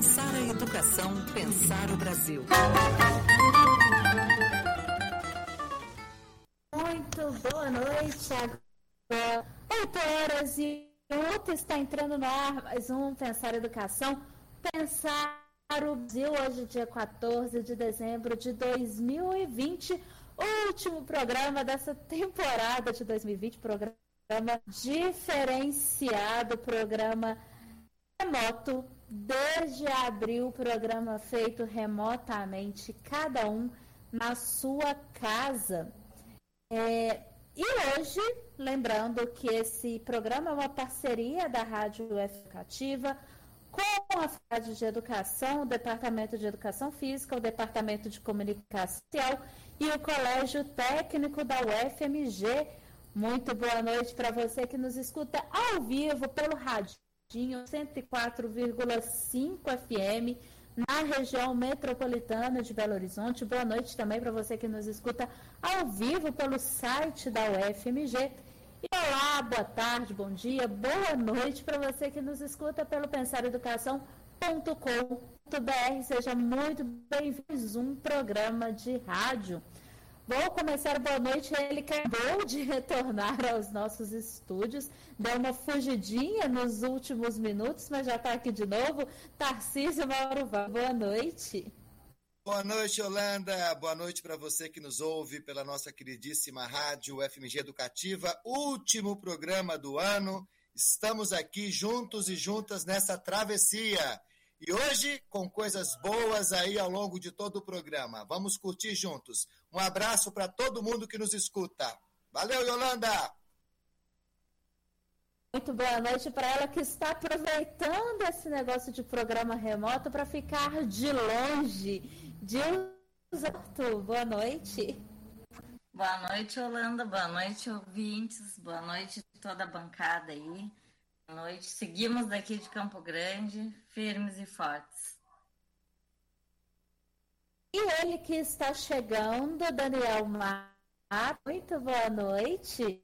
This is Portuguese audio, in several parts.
Pensar a educação, pensar o Brasil. Muito boa noite, agora 8h01, está entrando no ar mais um Pensar Educação, Pensar o Brasil, hoje dia 14 de dezembro de 2020, último programa dessa temporada de 2020, programa diferenciado, programa remoto, desde abril, programa feito remotamente, cada um na sua casa. E hoje, lembrando que esse programa é uma parceria da Rádio Educativa com a Faculdade de Educação, o Departamento de Educação Física, o Departamento de Comunicação Social e o Colégio Técnico da UFMG. Muito boa noite para você que nos escuta ao vivo pelo radinho 104,5 FM na região metropolitana de Belo Horizonte. Boa noite também para você que nos escuta ao vivo pelo site da UFMG. E olá, boa tarde, bom dia, boa noite para você que nos escuta pelo pensareducação.com.br. Seja muito bem-vindo a mais um programa de rádio. Vou começar boa noite, ele que acabou de retornar aos nossos estúdios, deu uma fugidinha nos últimos minutos, mas já está aqui de novo. Tarcísio Mauruvá, boa noite. Boa noite, Yolanda, boa noite para você que nos ouve pela nossa queridíssima rádio FMG Educativa, último programa do ano, estamos aqui juntos e juntas nessa travessia. E hoje, com coisas boas aí ao longo de todo o programa. Vamos curtir juntos. Um abraço para todo mundo que nos escuta. Valeu, Yolanda! Muito boa noite para ela que está aproveitando esse negócio de programa remoto para ficar de longe. Dilza, boa noite. Boa noite, Yolanda. Boa noite, ouvintes. Boa noite toda a bancada aí. Boa noite. Seguimos daqui de Campo Grande, firmes e fortes. E ele que está chegando, Daniel Mar. Muito boa noite.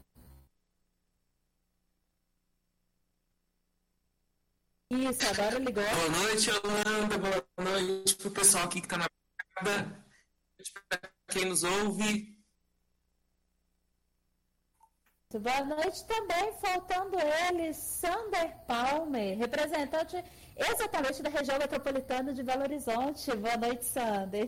Isso, agora ligou. Boa noite, Yolanda. Boa noite para o pessoal aqui que está na bancada. Boa noite para quem nos ouve. Boa noite também, faltando ele, Sander Palmer, representante exatamente da região metropolitana de Belo Horizonte. Boa noite, Sander.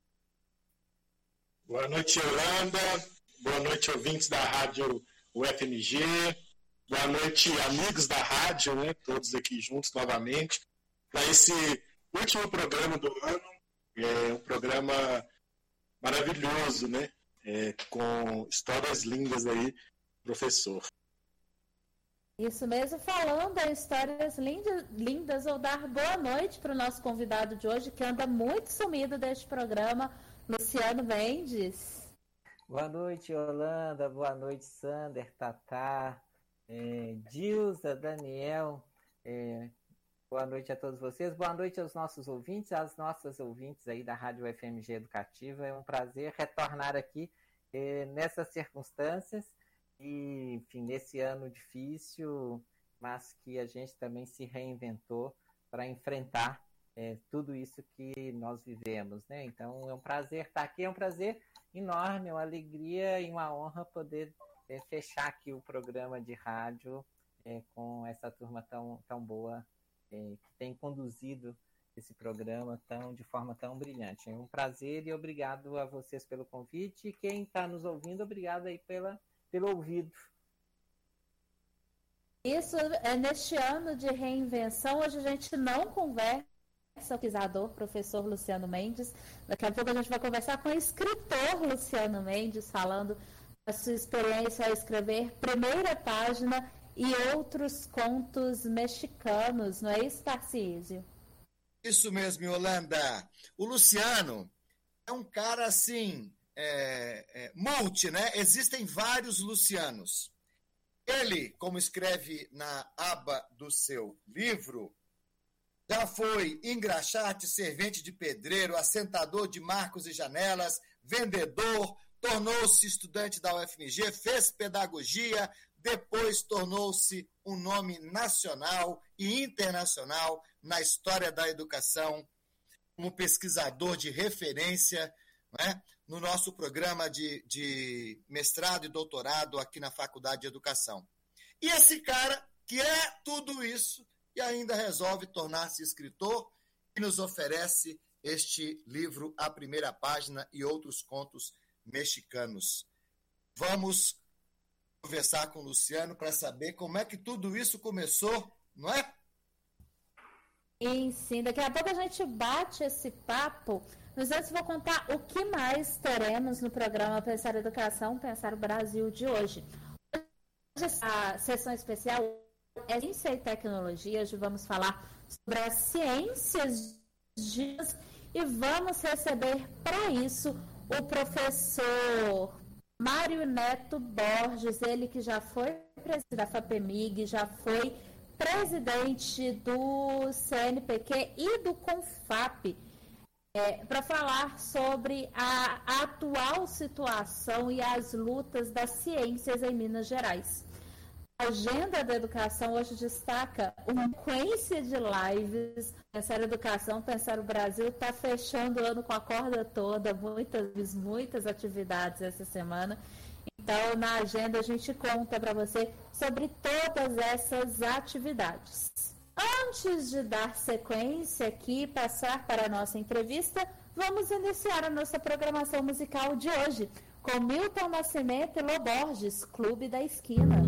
Boa noite, Yolanda. Boa noite, ouvintes da rádio UFMG. Boa noite, amigos da rádio, né? Todos aqui juntos novamente, para esse último programa do ano. É um programa maravilhoso, né? Com histórias lindas aí, professor. Isso mesmo, falando em histórias lindas, vou dar boa noite para o nosso convidado de hoje, que anda muito sumido deste programa, Luciano Mendes. Boa noite, Yolanda. Boa noite, Sander, Tatá, Dilza, Daniel. Boa noite a todos vocês. Boa noite aos nossos ouvintes, às nossas ouvintes aí da Rádio FMG Educativa. É um prazer retornar aqui nessas circunstâncias. E, enfim, nesse ano difícil, mas que a gente também se reinventou para enfrentar tudo isso que nós vivemos, né? Então, é um prazer estar aqui, é um prazer enorme, uma alegria e uma honra poder fechar aqui o programa de rádio com essa turma tão boa que tem conduzido esse programa de forma tão brilhante. É um prazer e obrigado a vocês pelo convite. E quem está nos ouvindo, obrigado aí pelo ouvido. Isso, neste ano de reinvenção, hoje a gente não conversa com o pesquisador, professor Luciano Mendes. Daqui a pouco a gente vai conversar com o escritor Luciano Mendes, falando da sua experiência ao escrever Primeira Página e outros contos mexicanos. Não é isso, Tarcísio? Isso mesmo, Yolanda. O Luciano é um cara assim... multi, né? Existem vários Lucianos. Ele, como escreve na aba do seu livro, já foi engraxate, servente de pedreiro, assentador de marcos e janelas, vendedor, tornou-se estudante da UFMG, fez pedagogia, depois tornou-se um nome nacional e internacional na história da educação, como pesquisador de referência, né, no nosso programa de mestrado e doutorado aqui na Faculdade de Educação. E esse cara, que é tudo isso, e ainda resolve tornar-se escritor, e nos oferece este livro, A Primeira Página e Outros Contos Mexicanos. Vamos conversar com o Luciano para saber como é que tudo isso começou, não é? Sim, daqui a pouco a gente bate esse papo, mas antes vou contar o que mais teremos no programa Pensar Educação, Pensar o Brasil de hoje. Hoje a sessão especial é Ciência e Tecnologia, hoje vamos falar sobre as ciências e vamos receber para isso o professor Mário Neto Borges, ele que já foi presidente da FAPEMIG, já foi presidente do CNPq e do CONFAP, para falar sobre a atual situação e as lutas das ciências em Minas Gerais. A agenda da educação hoje destaca uma sequência de lives. Pensar Educação, Pensar o Brasil está fechando o ano com a corda toda, muitas atividades essa semana. Então, na agenda, a gente conta para você sobre todas essas atividades. Antes de dar sequência aqui e passar para a nossa entrevista, vamos iniciar a nossa programação musical de hoje com Milton Nascimento e Lô Borges, Clube da Esquina.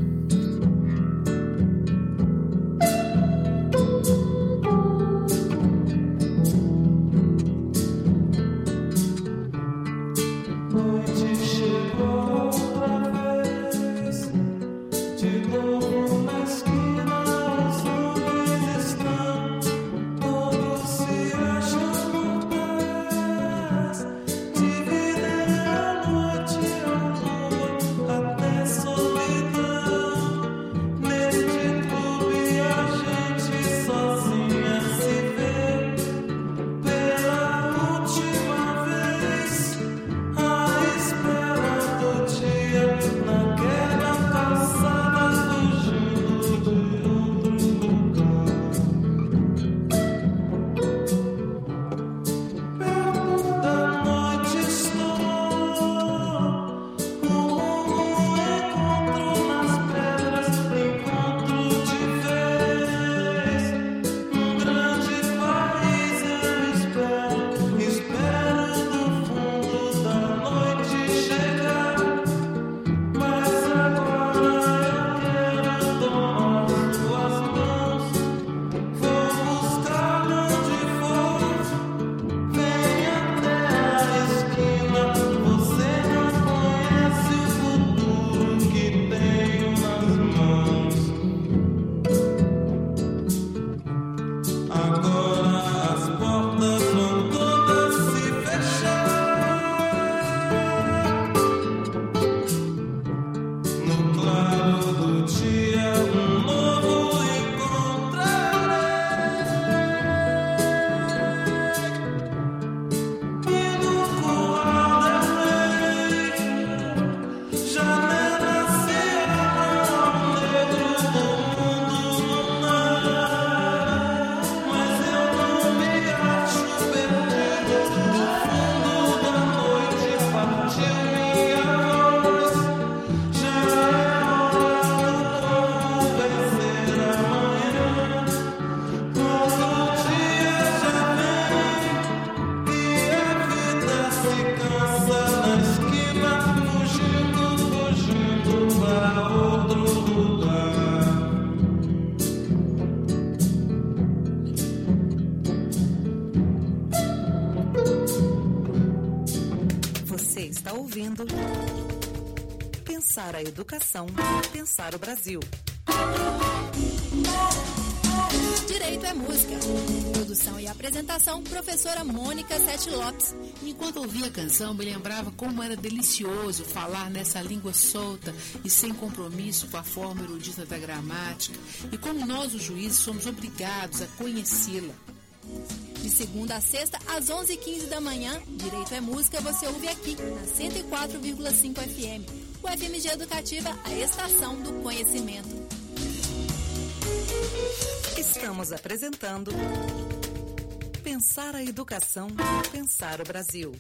Pensar a educação, pensar o Brasil. Direito é música. Produção e apresentação, professora Mônica Sete Lopes. Enquanto ouvia a canção, me lembrava como era delicioso falar nessa língua solta e sem compromisso com a forma erudita da gramática, e como nós, os juízes, somos obrigados a conhecê-la. De segunda a sexta, às 11h15 da manhã, Direito é Música, você ouve aqui, na 104,5 FM. O FMG Educativa, a estação do conhecimento. Estamos apresentando Pensar a Educação, Pensar o Brasil.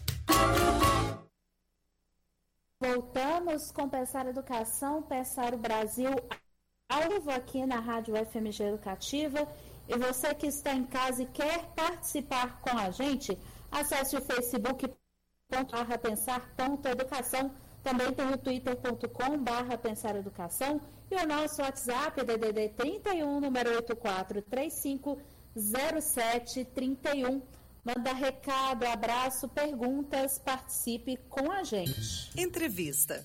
Voltamos com Pensar a Educação, Pensar o Brasil, ao vivo aqui na Rádio FMG Educativa. E você que está em casa e quer participar com a gente, acesse o facebook.com/pensar.educação. Também tem o twitter.com/pensareducação e o nosso WhatsApp, DDD 31, número 84350731. Manda recado, abraço, perguntas, participe com a gente. Entrevista.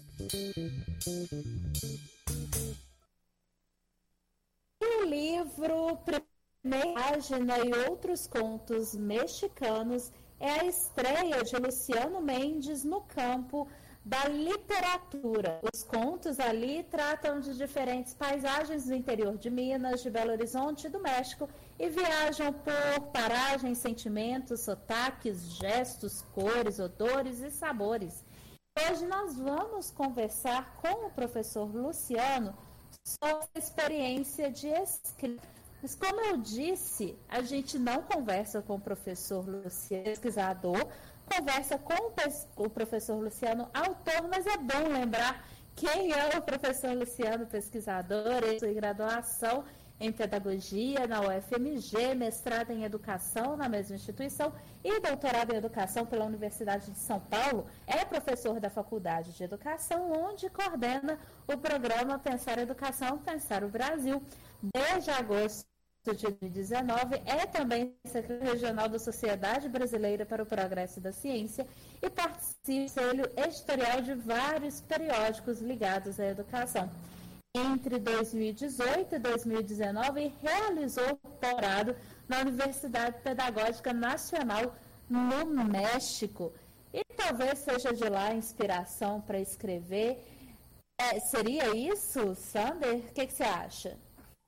O livro Primeira Página e Outros Contos Mexicanos é a estreia de Luciano Mendes no campo da literatura. Os contos ali tratam de diferentes paisagens do interior de Minas, de Belo Horizonte e do México e viajam por paragens, sentimentos, sotaques, gestos, cores, odores e sabores. Hoje nós vamos conversar com o professor Luciano sobre a experiência de escrita. Mas como eu disse, a gente não conversa com o professor Luciano, pesquisador, conversa com o professor Luciano, autor, mas é bom lembrar quem é o professor Luciano, pesquisador, ele tem graduação em Pedagogia na UFMG, mestrado em Educação na mesma instituição e doutorado em Educação pela Universidade de São Paulo. É professor da Faculdade de Educação, onde coordena o programa Pensar a Educação, Pensar o Brasil. Desde agosto de 2019, é também secretário regional da Sociedade Brasileira para o Progresso da Ciência e participa do editorial de vários periódicos ligados à educação. Entre 2018 e 2019, realizou doutorado na Universidade Pedagógica Nacional no México. E talvez seja de lá a inspiração para escrever. Seria isso, Sander? O que você acha?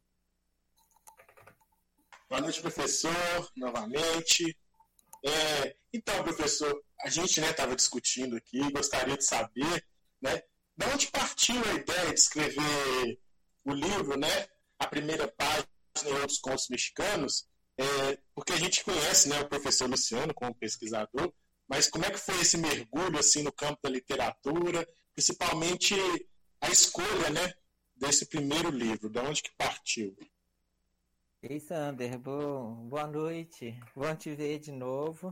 Boa noite, professor, novamente. Então, professor, a gente estava discutindo aqui, gostaria de saber, né, de onde partiu a ideia de escrever o livro, né, a primeira página e outros contos mexicanos, porque a gente conhece, né, o professor Luciano como pesquisador, mas como é que foi esse mergulho assim, no campo da literatura, principalmente a escolha, né, desse primeiro livro, de onde que partiu? Ei, Sander, boa noite, bom te ver de novo.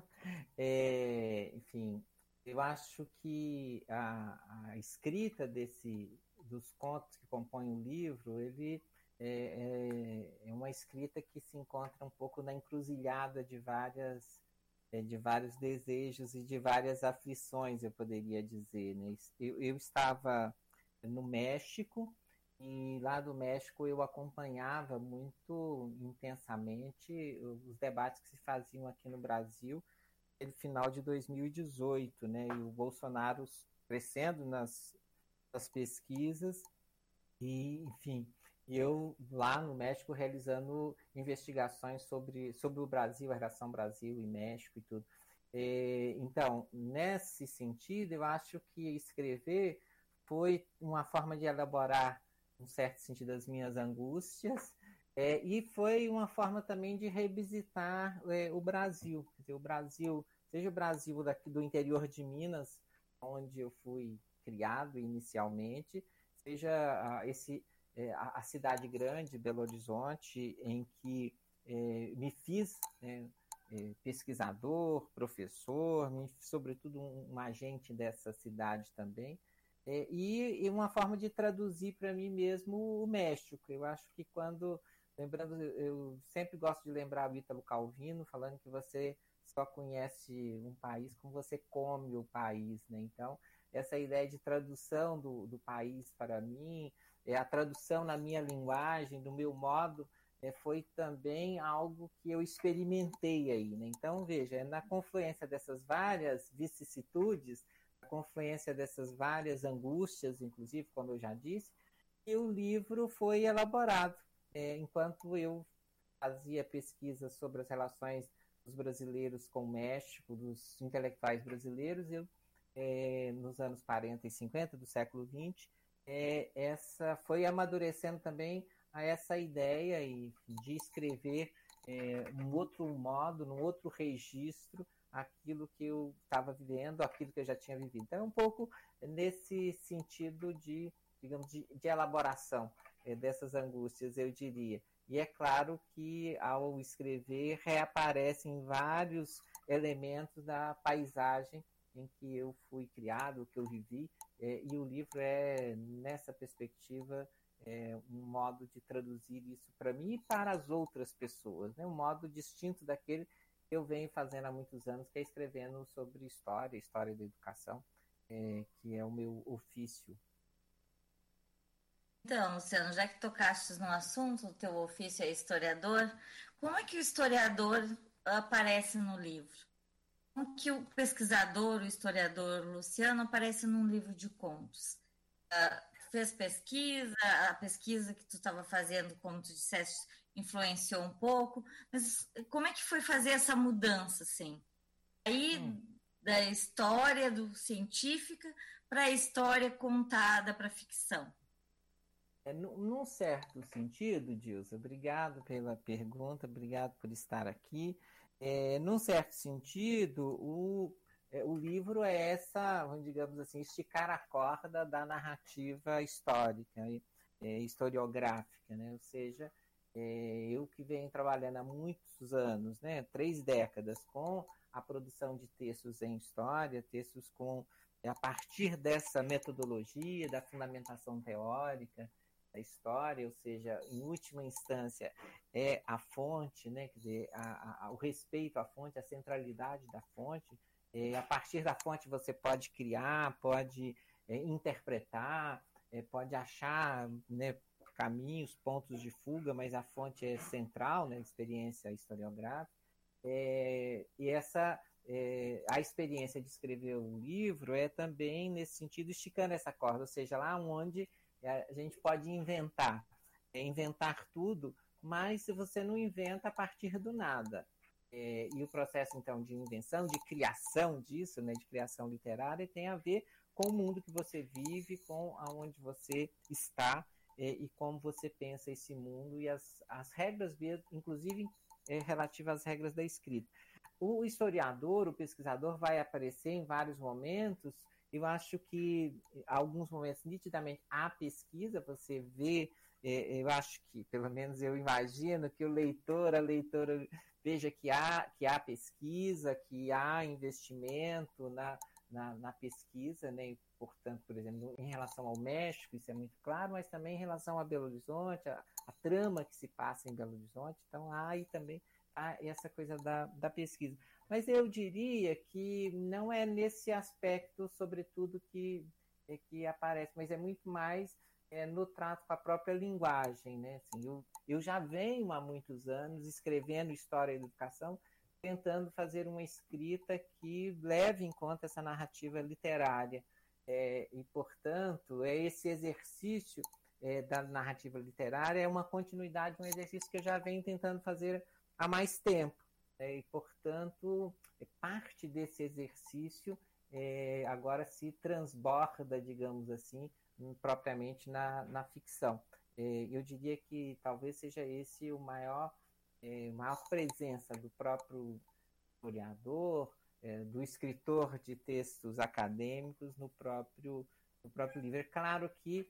Enfim, eu acho que a escrita dos contos que compõem o livro, ele é uma escrita que se encontra um pouco na encruzilhada de vários desejos e de várias aflições, eu poderia dizer, né? Eu estava no México, e lá do México eu acompanhava muito intensamente os debates que se faziam aqui no Brasil no final de 2018, né? E o Bolsonaro crescendo nas pesquisas e, enfim, eu lá no México realizando investigações sobre o Brasil, a relação Brasil e México e tudo. Então, nesse sentido, eu acho que escrever foi uma forma de elaborar um certo sentido as minhas angústias, e foi uma forma também de revisitar o Brasil. Quer dizer, o Brasil, seja o Brasil daqui do interior de Minas, onde eu fui criado inicialmente, seja a cidade grande, Belo Horizonte, em que me fiz pesquisador, professor, sobretudo um agente dessa cidade também, e uma forma de traduzir para mim mesmo o México. Eu acho que eu sempre gosto de lembrar o Ítalo Calvino, falando que você só conhece um país como você come o país, né? Então, essa ideia de tradução do país para mim, a tradução na minha linguagem, do meu modo, foi também algo que eu experimentei aí, né? Então, veja, na confluência dessas várias vicissitudes, a confluência dessas várias angústias, inclusive, como eu já disse, e o livro foi elaborado. Enquanto eu fazia pesquisa sobre as relações dos brasileiros com o México, dos intelectuais brasileiros, eu nos anos 40 e 50 do século XX, essa foi amadurecendo também a essa ideia de escrever um outro modo, num outro registro, aquilo que eu estava vivendo, aquilo que eu já tinha vivido. Então, é um pouco nesse sentido de, digamos, de elaboração dessas angústias, eu diria. E é claro que, ao escrever, reaparecem vários elementos da paisagem em que eu fui criado, que eu vivi, e o livro é, nessa perspectiva, um modo de traduzir isso para mim e para as outras pessoas, né? Um modo distinto daquele que eu venho fazendo há muitos anos, que é escrevendo sobre história da educação, que é o meu ofício. Então, Luciano, já que tocaste no assunto, o teu ofício é historiador, como é que o historiador aparece no livro? Como que o pesquisador, o historiador Luciano, aparece num livro de contos? Fez pesquisa, a pesquisa que tu estava fazendo, como tu disseste, influenciou um pouco, mas como é que foi fazer essa mudança, assim? Aí, da história científica para a história contada para a ficção. Num certo sentido, Dilsa, obrigado pela pergunta, obrigado por estar aqui. Num certo sentido, o livro é essa, digamos assim, esticar a corda da narrativa histórica, historiográfica, né? Ou seja, eu que venho trabalhando há muitos anos, né? 3 décadas, com a produção de textos em história, textos a partir dessa metodologia, da fundamentação teórica da história, ou seja, em última instância, é a fonte, né? Quer dizer, o respeito à fonte, a centralidade da fonte. A partir da fonte você pode criar, pode interpretar, pode achar, né, caminhos, pontos de fuga, mas a fonte é central, né, experiência historiográfica. E a experiência de escrever um livro é também, nesse sentido, esticando essa corda, ou seja, lá onde a gente pode inventar tudo, mas se você não inventa a partir do nada. E o processo, então, de invenção, de criação disso, né, de criação literária, tem a ver com o mundo que você vive, com aonde você está e como você pensa esse mundo e as regras, inclusive relativas às regras da escrita. O historiador, o pesquisador, vai aparecer em vários momentos. Eu acho que, em alguns momentos, nitidamente, há pesquisa, você vê, eu acho que, pelo menos eu imagino, que o leitor, a leitora, veja que há pesquisa, que há investimento na pesquisa, né? E, portanto, por exemplo, em relação ao México, isso é muito claro, mas também em relação a Belo Horizonte, a trama que se passa em Belo Horizonte, então há aí também essa coisa da pesquisa. Mas eu diria que não é nesse aspecto, sobretudo, que aparece, mas é muito mais no trato com a própria linguagem, né? Assim, eu já venho há muitos anos escrevendo história e educação, tentando fazer uma escrita que leve em conta essa narrativa literária. E, portanto, esse exercício da narrativa literária é uma continuidade, um exercício que eu já venho tentando fazer há mais tempo. E, portanto, parte desse exercício agora se transborda, digamos assim, propriamente na ficção. Eu diria que talvez seja esse o maior presença do próprio historiador, do escritor de textos acadêmicos no próprio livro. É claro que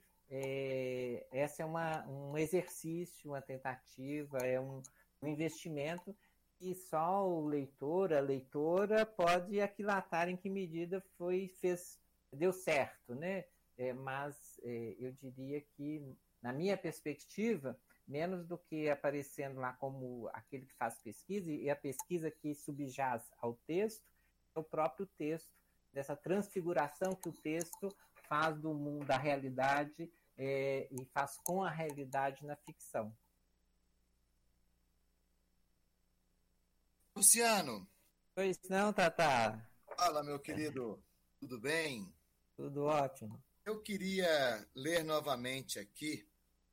essa é um exercício, uma tentativa, é um investimento que só o leitor, a leitora pode aquilatar em que medida deu certo, né? Mas eu diria que, na minha perspectiva, menos do que aparecendo lá como aquele que faz pesquisa, e a pesquisa que subjaz ao texto, é o próprio texto, dessa transfiguração que o texto faz do mundo, da realidade, e faz com a realidade na ficção. Luciano. Pois não, Tatá? Fala, meu querido. Tudo bem? Tudo ótimo. Eu queria ler novamente aqui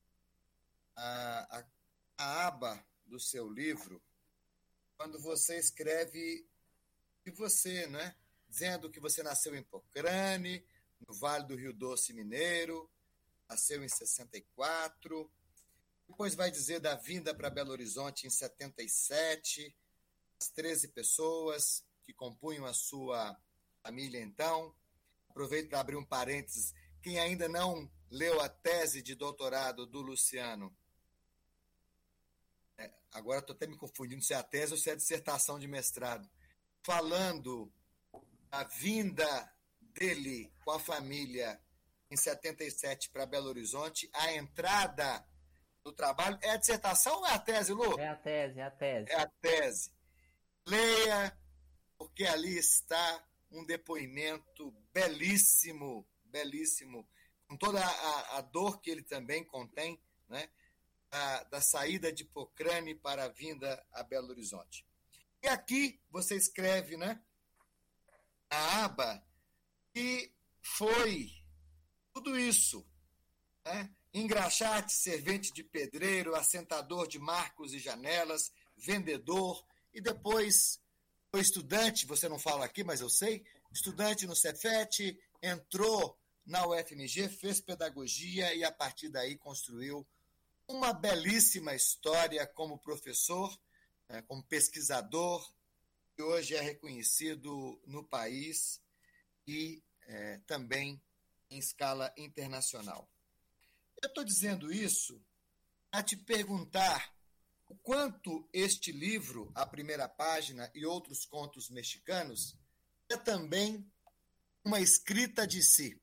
a aba do seu livro, quando você escreve que você, né, dizendo que você nasceu em Pocrane, no Vale do Rio Doce Mineiro, nasceu em 64, depois vai dizer da vinda para Belo Horizonte em 77, as 13 pessoas que compunham a sua família então. Aproveito para abrir um parênteses, quem ainda não leu a tese de doutorado do Luciano, agora estou até me confundindo se é a tese ou se é a dissertação de mestrado, falando a vinda dele com a família em 77 para Belo Horizonte, a entrada do trabalho. É a dissertação ou é a tese, Lu? É a tese. É a tese. Leia, porque ali está um depoimento belíssimo, belíssimo, com toda a dor que ele também contém, né? Da saída de Pocrane para a vinda a Belo Horizonte. E aqui você escreve, né, a aba que foi tudo isso, né? Engraxate, servente de pedreiro, assentador de marcos e janelas, vendedor, e depois foi estudante, você não fala aqui, mas eu sei, estudante no Cefet, entrou na UFMG, fez pedagogia e a partir daí construiu uma belíssima história como professor, como pesquisador, que hoje é reconhecido no país e também em escala internacional. Eu estou dizendo isso para te perguntar o quanto este livro, A Primeira Página e Outros Contos Mexicanos, é também uma escrita de si.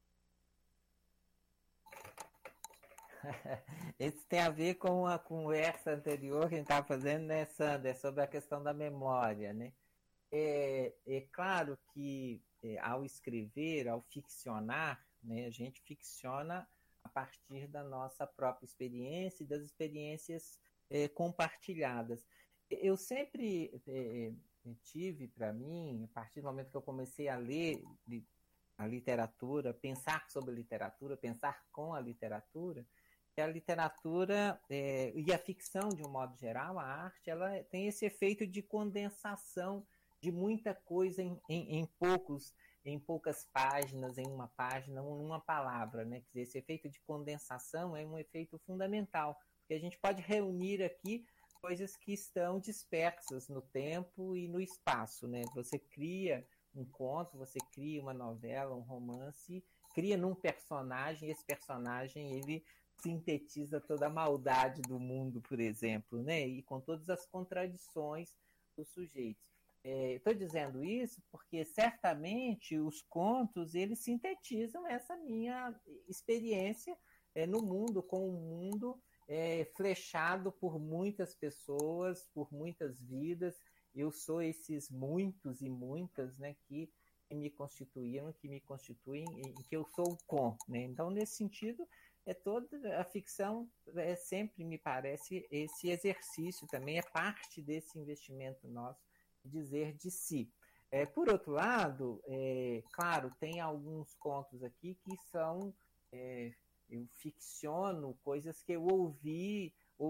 Isso tem a ver com a conversa anterior que a gente estava fazendo, né, Sander, sobre a questão da memória, né? É claro que ao escrever, ao ficcionar, né, a gente ficciona a partir da nossa própria experiência e das experiências compartilhadas. Eu sempre tive para mim, a partir do momento que eu comecei a ler a literatura, pensar sobre a literatura, pensar com a literatura, que a literatura e a ficção, de um modo geral, a arte, ela tem esse efeito de condensação de muita coisa em poucas páginas, em uma página, uma palavra, né? Quer dizer, esse efeito de condensação é um efeito fundamental, porque a gente pode reunir aqui coisas que estão dispersas no tempo e no espaço, né? Você cria um conto, você cria uma novela, um romance, cria num personagem, esse personagem, ele sintetiza toda a maldade do mundo, por exemplo, né? E com todas as contradições dos sujeitos. Estou dizendo isso porque certamente os contos eles sintetizam essa minha experiência no mundo, com um mundo flechado por muitas pessoas, por muitas vidas. Eu sou esses muitos e muitas, né, que me constituíram, que me constituem, e que eu sou o com, né? Então, nesse sentido, toda a ficção sempre me parece esse exercício também, é parte desse investimento nosso, dizer de si. Por outro lado, claro, tem alguns contos aqui que são, eu ficciono coisas que eu ouvi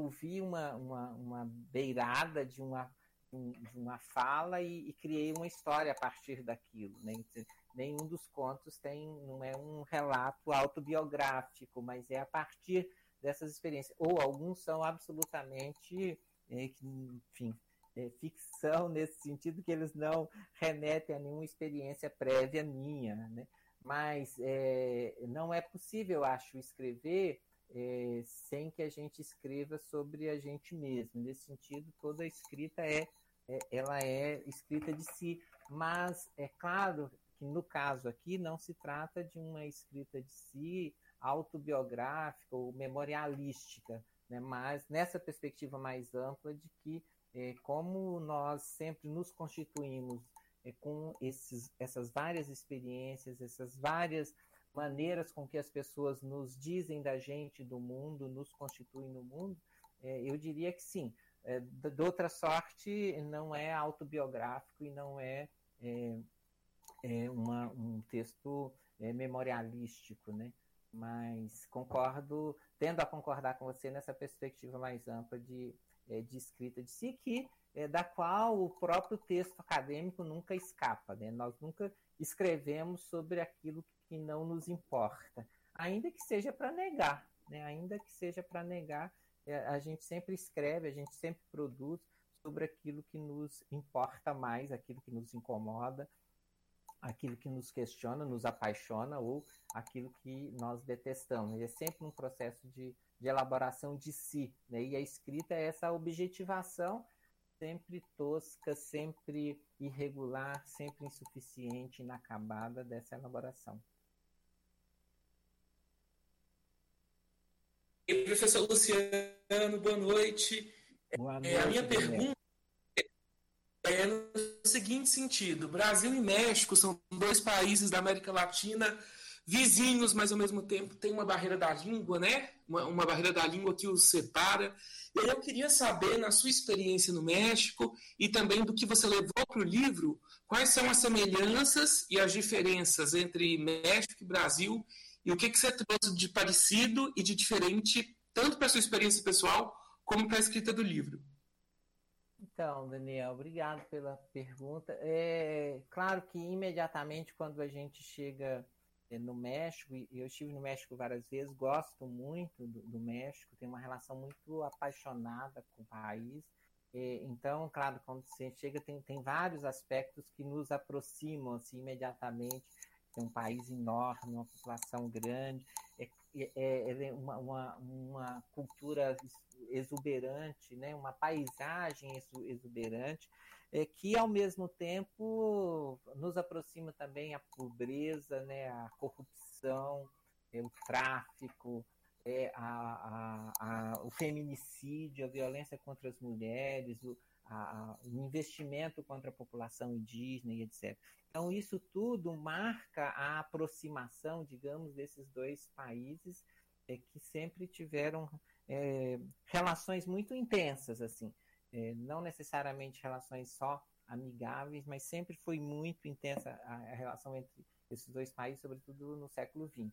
uma beirada de uma fala e criei uma história a partir daquilo, né? Nenhum dos contos não é um relato autobiográfico, mas é a partir dessas experiências. Ou alguns são absolutamente, enfim, ficção nesse sentido que eles não remetem a nenhuma experiência prévia minha, né? Mas não é possível, acho, escrever sem que a gente escreva sobre a gente mesmo. Nesse sentido, toda a escrita ela é escrita de si, mas é claro que no caso aqui não se trata de uma escrita de si autobiográfica ou memorialística, né? Mas nessa perspectiva mais ampla de que como nós sempre nos constituímos com essas várias experiências, essas várias maneiras com que as pessoas nos dizem da gente, do mundo, nos constituem no mundo, eu diria que sim. De outra sorte, não é autobiográfico e não é um texto memorialístico, né? Mas tendo a concordar com você nessa perspectiva mais ampla de de escrita de si, da qual o próprio texto acadêmico nunca escapa, né? Nós nunca escrevemos sobre aquilo que não nos importa, ainda que seja para negar, né? Ainda que seja para negar, a gente sempre escreve, a gente sempre produz sobre aquilo que nos importa mais, aquilo que nos incomoda, aquilo que nos questiona, nos apaixona, ou aquilo que nós detestamos. E é sempre um processo de elaboração de si, né? E a escrita é essa objetivação sempre tosca, sempre irregular, sempre insuficiente, inacabada dessa elaboração. E professor Luciano, boa noite. Boa noite, a minha pergunta é no seguinte sentido: Brasil e México são 2 países da América Latina vizinhos, mas ao mesmo tempo tem uma barreira da língua, né? Uma barreira da língua que os separa. E aí eu queria saber, na sua experiência no México e também do que você levou para o livro, quais são as semelhanças e as diferenças entre México e Brasil, e o que você trouxe de parecido e de diferente, tanto para a sua experiência pessoal, como para a escrita do livro. Então, Daniel, obrigado pela pergunta. É claro que imediatamente quando a gente chega no México, e eu estive no México várias vezes, gosto muito do México, tenho uma relação muito apaixonada com o país. Então, claro, quando você chega, tem vários aspectos que nos aproximam assim, imediatamente. Tem um país enorme, uma população grande, uma cultura exuberante, né? Uma paisagem exuberante, que ao mesmo tempo nos aproxima também a pobreza, né? A corrupção, o tráfico, o feminicídio, a violência contra as mulheres, o investimento contra a população indígena e etc. Então, isso tudo marca a aproximação, digamos, desses 2 países que sempre tiveram relações muito intensas, assim. Não necessariamente relações só amigáveis, mas sempre foi muito intensa a relação entre esses 2 países, sobretudo no século XX.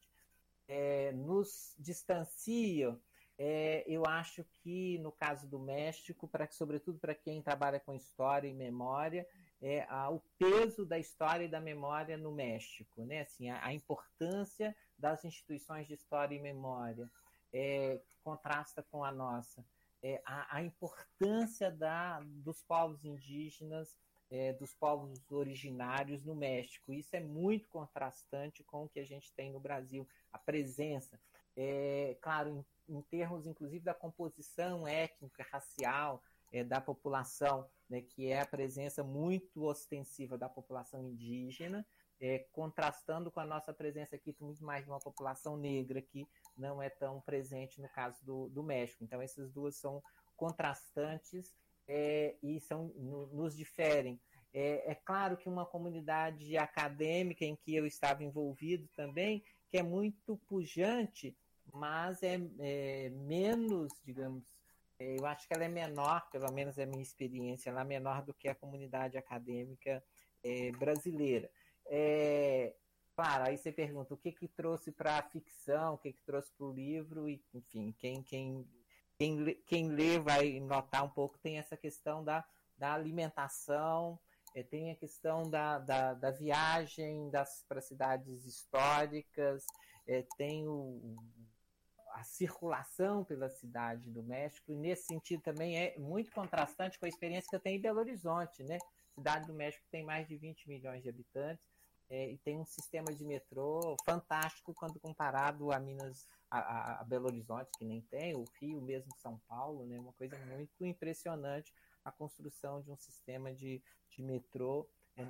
Nos distancia, eu acho que no caso do México, sobretudo para quem trabalha com história e memória, o peso da história e da memória no México, né? Assim, a importância das instituições de história e memória contrasta com a nossa. A importância dos povos indígenas, dos povos originários no México. Isso é muito contrastante com o que a gente tem no Brasil. A presença, claro, em termos, inclusive, da composição étnica, racial da população, né, que é a presença muito ostensiva da população indígena, contrastando com a nossa presença aqui, muito mais de uma população negra, que não é tão presente no caso do México. Então, essas duas são contrastantes e nos diferem. É claro que uma comunidade acadêmica em que eu estava envolvido também, que é muito pujante, mas é menos, digamos, eu acho que ela é menor, pelo menos é a minha experiência, ela é menor do que a comunidade acadêmica brasileira. Claro, aí você pergunta o que trouxe para a ficção, o que trouxe para o livro, e, enfim, quem lê vai notar um pouco, tem essa questão da alimentação, tem a questão da viagem para cidades históricas, tem a circulação pela cidade do México, e nesse sentido também é muito contrastante com a experiência que eu tenho em Belo Horizonte, né? A cidade do México tem mais de 20 milhões de habitantes e tem um sistema de metrô fantástico quando comparado a Belo Horizonte, que nem tem, o Rio, mesmo São Paulo, né? Uma coisa muito impressionante a construção de um sistema de metrô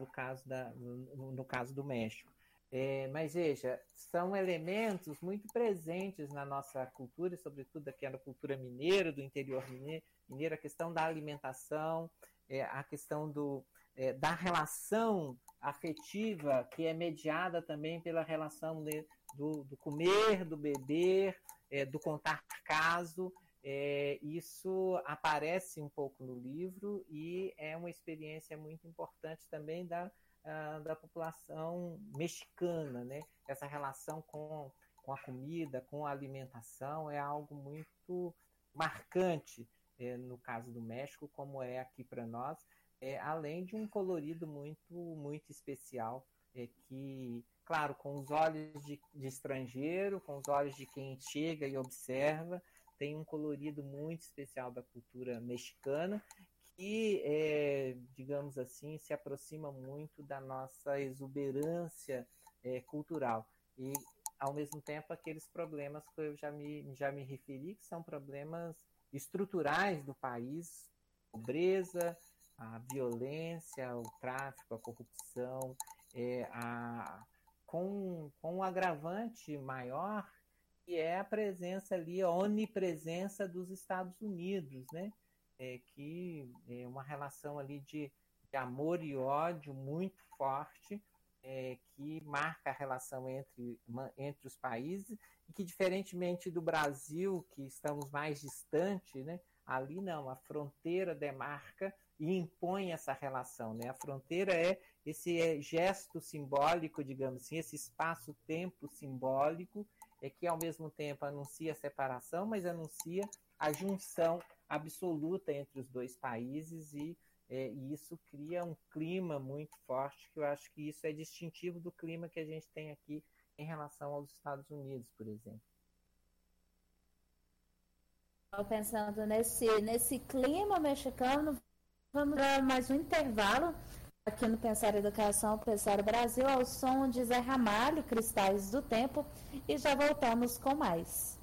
no caso do México. Mas veja, são elementos muito presentes na nossa cultura, sobretudo aqui na cultura mineira, do interior mineiro, a questão da alimentação, a questão da relação afetiva, que é mediada também pela relação do comer, do beber, do contar caso. Isso aparece um pouco no livro e é uma experiência muito importante também da população mexicana, né? Essa relação com a comida, com a alimentação é algo muito marcante no caso do México, como é aqui para nós, além de um colorido muito, muito especial, que, claro, com os olhos de estrangeiro, com os olhos de quem chega e observa, tem um colorido muito especial da cultura mexicana, que, digamos assim, se aproxima muito da nossa exuberância cultural. E, ao mesmo tempo, aqueles problemas que eu já me referi, que são problemas estruturais do país, a pobreza, a violência, o tráfico, a corrupção, com um agravante maior, que é a presença ali, a onipresença dos Estados Unidos, né? Que é uma relação ali de amor e ódio muito forte, que marca a relação entre os países, e que, diferentemente do Brasil, que estamos mais distantes, né? Ali não, a fronteira demarca e impõe essa relação, né? A fronteira é esse gesto simbólico, digamos assim, esse espaço-tempo simbólico, que ao mesmo tempo anuncia a separação, mas anuncia a junção absoluta entre os dois países, e isso cria um clima muito forte, que eu acho que isso é distintivo do clima que a gente tem aqui em relação aos Estados Unidos, por exemplo. Pensando nesse clima mexicano, vamos dar mais um intervalo aqui no Pensar Educação, Pensar Brasil, ao som de Zé Ramalho, Cristais do Tempo, e já voltamos com mais.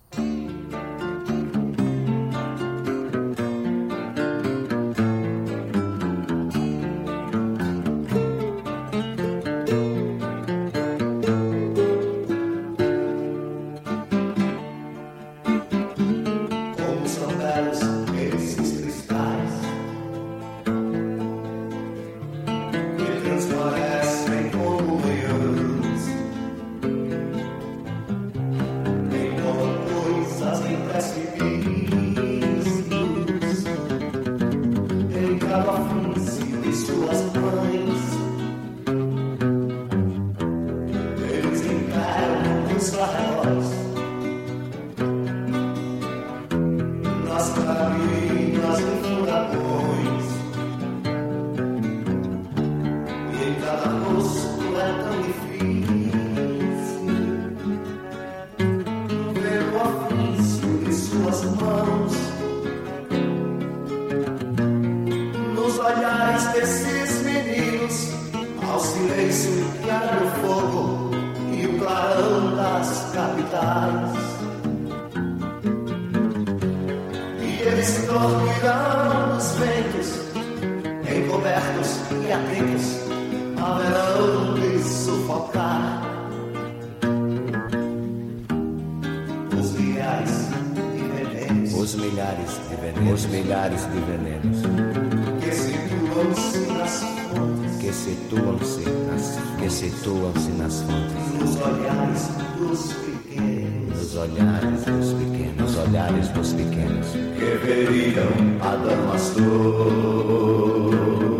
Os milhares de venenos que situam-se nas fontes, nos olhares dos pequenos, que veriam Adamastor.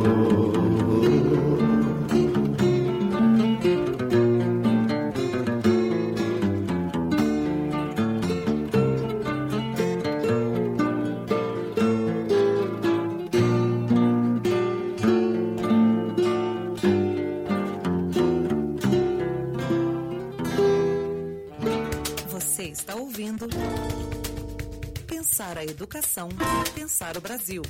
Pensar a educação, pensar o Brasil.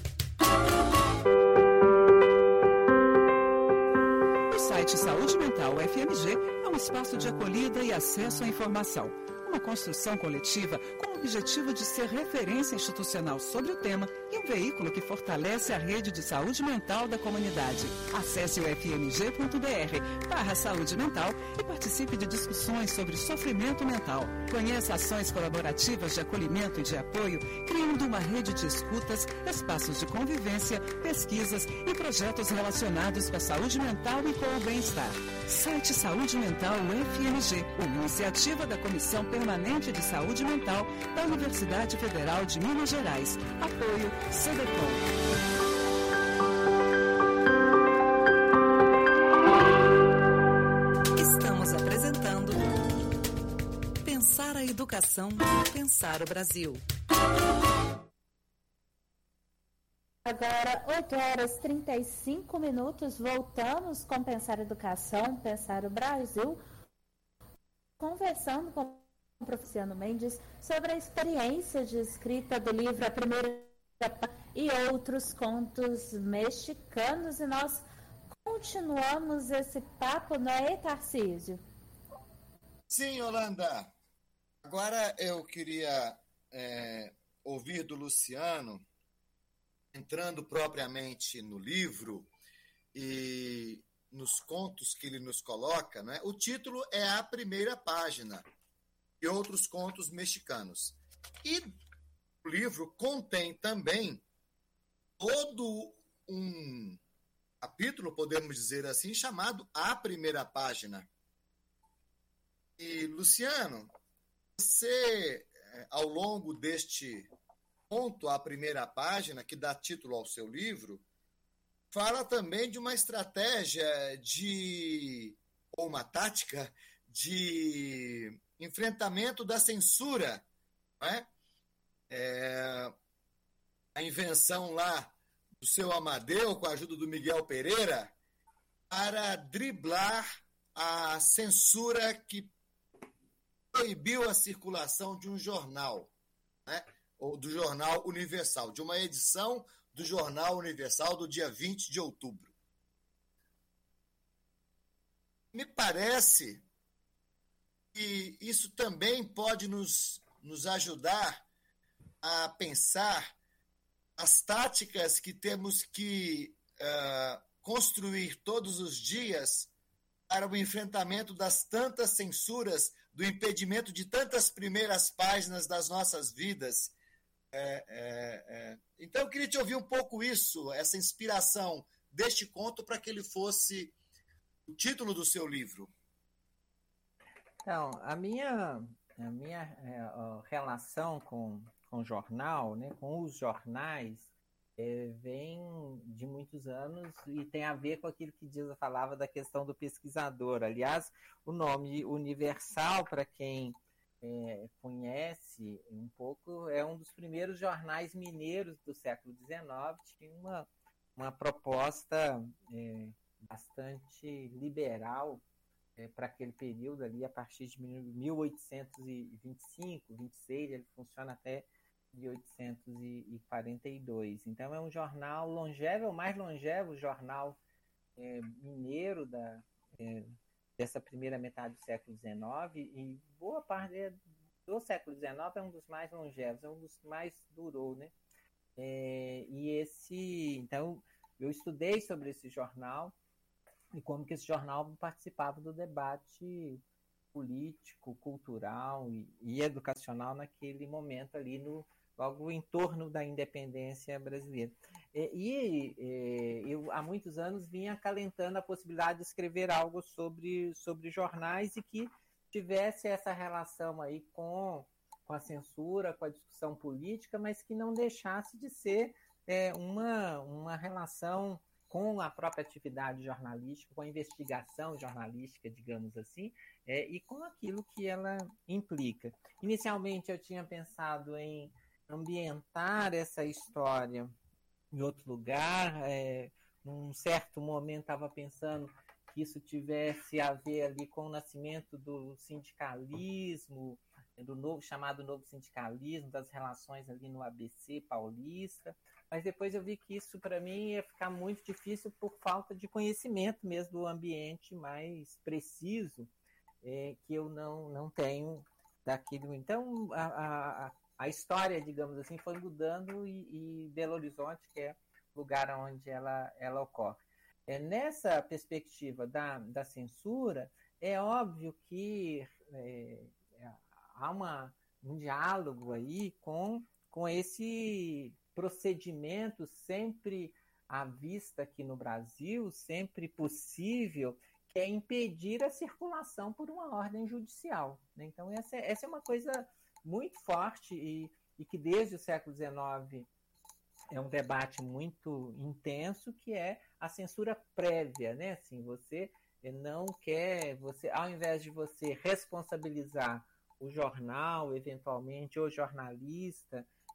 O site Saúde Mental UFMG é um espaço de acolhida e acesso à informação. Uma construção coletiva com o objetivo de ser referência institucional sobre o tema e um veículo que fortalece a rede de saúde mental da comunidade. Acesse o ufmg.br/saúde mental e participe de discussões sobre sofrimento mental. Conheça ações colaborativas de acolhimento e de apoio, criando uma rede de escutas, espaços de convivência, pesquisas e projetos relacionados com a saúde mental e com o bem-estar. Site Saúde Mental UFMG, uma iniciativa da Comissão Permanente de Saúde Mental da Universidade Federal de Minas Gerais. Apoio CDCOM. Estamos apresentando Pensar a Educação, Pensar o Brasil. Agora, 8h35, voltamos com Pensar Educação, Pensar o Brasil, conversando com o professor Mendes sobre a experiência de escrita do livro A Primeira e outros contos mexicanos, e nós continuamos esse papo, não é, Tarcísio? Sim, Yolanda. Agora eu queria ouvir do Luciano, entrando propriamente no livro e nos contos que ele nos coloca, né? O título é A Primeira Página e outros contos mexicanos. E o livro contém também todo um capítulo, podemos dizer assim, chamado A Primeira Página. E, Luciano, você, ao longo deste conto, A Primeira Página, que dá título ao seu livro, fala também de uma estratégia ou uma tática de enfrentamento da censura, não é? A invenção lá do seu Amadeu, com a ajuda do Miguel Pereira, para driblar a censura que proibiu a circulação de um jornal, né? Ou do Jornal Universal, de uma edição do Jornal Universal do dia 20 de outubro. Me parece que isso também pode nos ajudar a pensar as táticas que temos que construir todos os dias para o enfrentamento das tantas censuras, do impedimento de tantas primeiras páginas das nossas vidas. Então, eu queria te ouvir um pouco isso, essa inspiração deste conto para que ele fosse o título do seu livro. Então, a minha relação com o jornal, né, com os jornais, vem de muitos anos e tem a ver com aquilo que Dilsa falava da questão do pesquisador. Aliás, o nome Universal, para quem conhece um pouco, é um dos primeiros jornais mineiros do século XIX, tinha uma proposta bastante liberal para aquele período ali, a partir de 1825, 26, ele funciona até 1842. Então é um jornal longevo, é o mais longevo jornal mineiro dessa primeira metade do século XIX, e boa parte do século XIX é um dos mais longevos, é um dos que mais durou, né? Então, eu estudei sobre esse jornal e como que esse jornal participava do debate político, cultural e educacional naquele momento ali, logo em torno da independência brasileira. Eu, há muitos anos, vinha acalentando a possibilidade de escrever algo sobre jornais e que tivesse essa relação aí com a censura, com a discussão política, mas que não deixasse de ser uma relação com a própria atividade jornalística, com a investigação jornalística, digamos assim, e com aquilo que ela implica. Inicialmente, eu tinha pensado em ambientar essa história em outro lugar. Num certo momento, estava pensando que isso tivesse a ver ali com o nascimento do sindicalismo, chamado novo sindicalismo, das relações ali no ABC paulista, mas depois eu vi que isso para mim ia ficar muito difícil por falta de conhecimento mesmo do ambiente mais preciso, que eu não tenho daquilo. Então a história, digamos assim, foi mudando e Belo Horizonte, que é o lugar onde ela ocorre. Nessa perspectiva da censura, é óbvio que há um diálogo aí com esse procedimento sempre à vista aqui no Brasil, sempre possível, que é impedir a circulação por uma ordem judicial, né? Então, essa é uma coisa muito forte e que desde o século XIX é um debate muito intenso, que é a censura prévia, né? Assim, você não quer, ao invés de você responsabilizar o jornal, eventualmente, ou jornalista,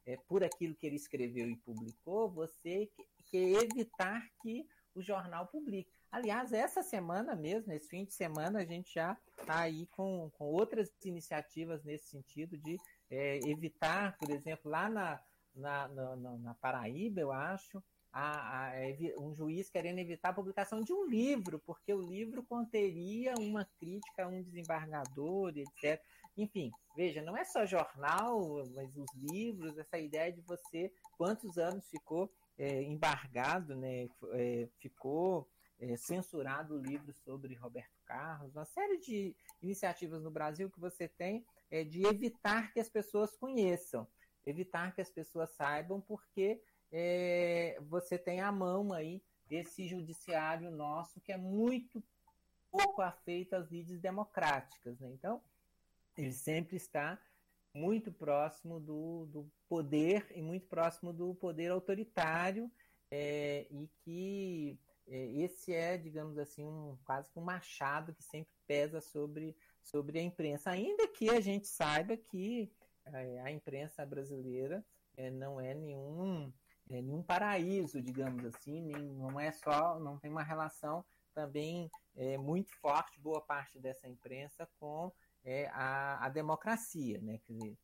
por aquilo que ele escreveu e publicou, você quer evitar que o jornal publique. Aliás, essa semana mesmo, esse fim de semana, a gente já está aí com outras iniciativas nesse sentido de evitar, por exemplo, lá na Paraíba, eu acho, um juiz querendo evitar a publicação de um livro, porque o livro conteria uma crítica a um desembargador, etc. Enfim, veja, não é só jornal, mas os livros, essa ideia de você, quantos anos ficou embargado, né? Ficou censurado o livro sobre Roberto Carlos, uma série de iniciativas no Brasil que você tem de evitar que as pessoas conheçam, evitar que as pessoas saibam, porque você tem à mão aí esse judiciário nosso que é muito pouco afeito às lides democráticas, né? Então, ele sempre está muito próximo do poder e muito próximo do poder autoritário, e que esse digamos assim, quase que um machado que sempre pesa sobre a imprensa, ainda que a gente saiba que a imprensa brasileira não é nenhum paraíso, digamos assim, não tem uma relação também muito forte, boa parte dessa imprensa, com a democracia, né? Quer dizer,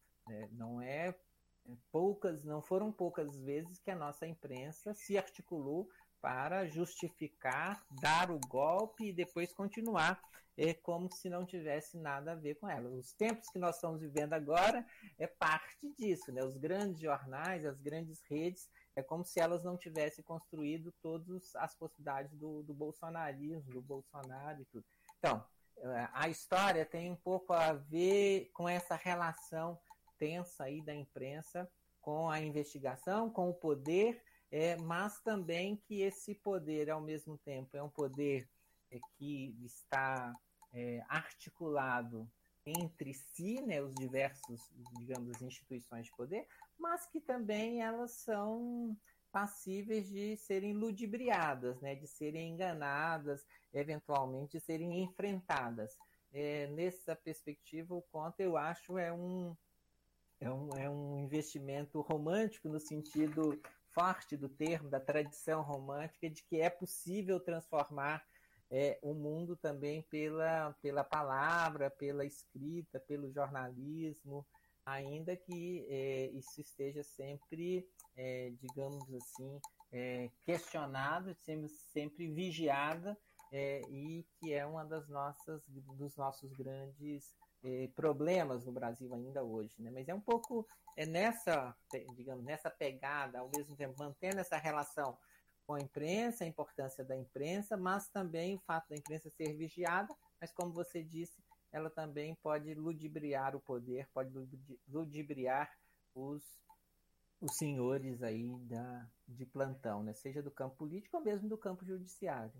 não foram poucas vezes que a nossa imprensa se articulou para justificar, dar o golpe e depois continuar como se não tivesse nada a ver com ela. Os tempos que nós estamos vivendo agora é parte disso, né? Os grandes jornais, as grandes redes, é como se elas não tivessem construído todas as possibilidades do bolsonarismo, do Bolsonaro e tudo. Então, a história tem um pouco a ver com essa relação tensa aí da imprensa com a investigação, com o poder, mas também que esse poder, ao mesmo tempo, é um poder que está articulado entre si, né, os diversos, digamos, instituições de poder, mas que também elas são passíveis de serem ludibriadas, né, de serem enganadas, eventualmente de serem enfrentadas. Nessa perspectiva, o conto, eu acho, é um investimento romântico, no sentido forte do termo, da tradição romântica, de que é possível transformar o mundo também pela palavra, pela escrita, pelo jornalismo, ainda que isso esteja sempre, digamos assim, questionado, sempre vigiada, e que é uma dos nossos grandes problemas no Brasil ainda hoje, né? Mas é um pouco nessa pegada, ao mesmo tempo mantendo essa relação com a imprensa, a importância da imprensa, mas também o fato da imprensa ser vigiada, mas como você disse, ela também pode ludibriar o poder, pode ludibriar os senhores aí de plantão, né? Seja do campo político ou mesmo do campo judiciário.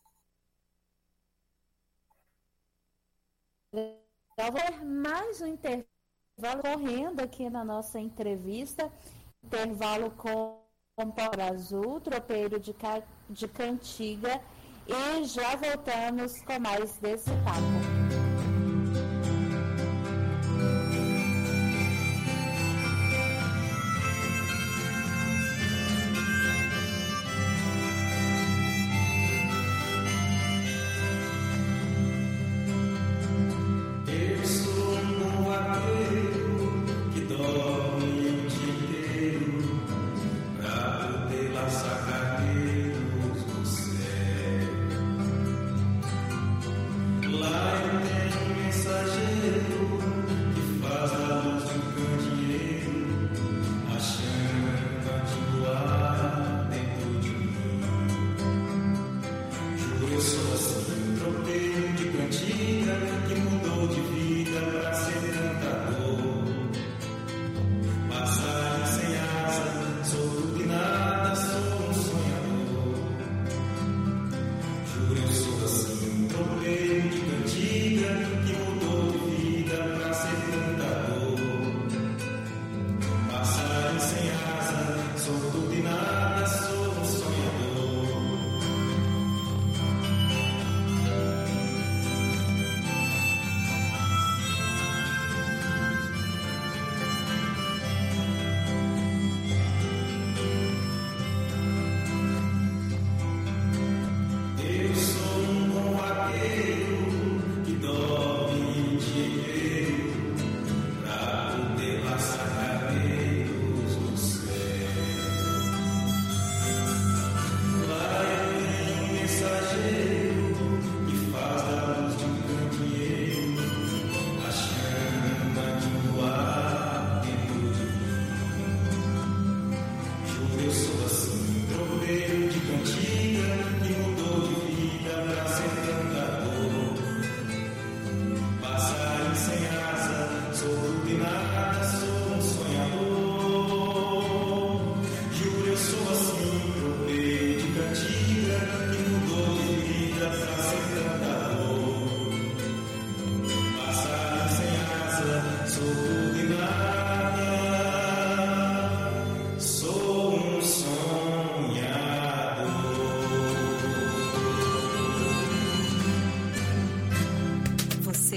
Eu vou ter mais um intervalo correndo aqui na nossa entrevista, intervalo com Pau Azul, tropeiro de Cantiga, e já voltamos com mais desse papo. Light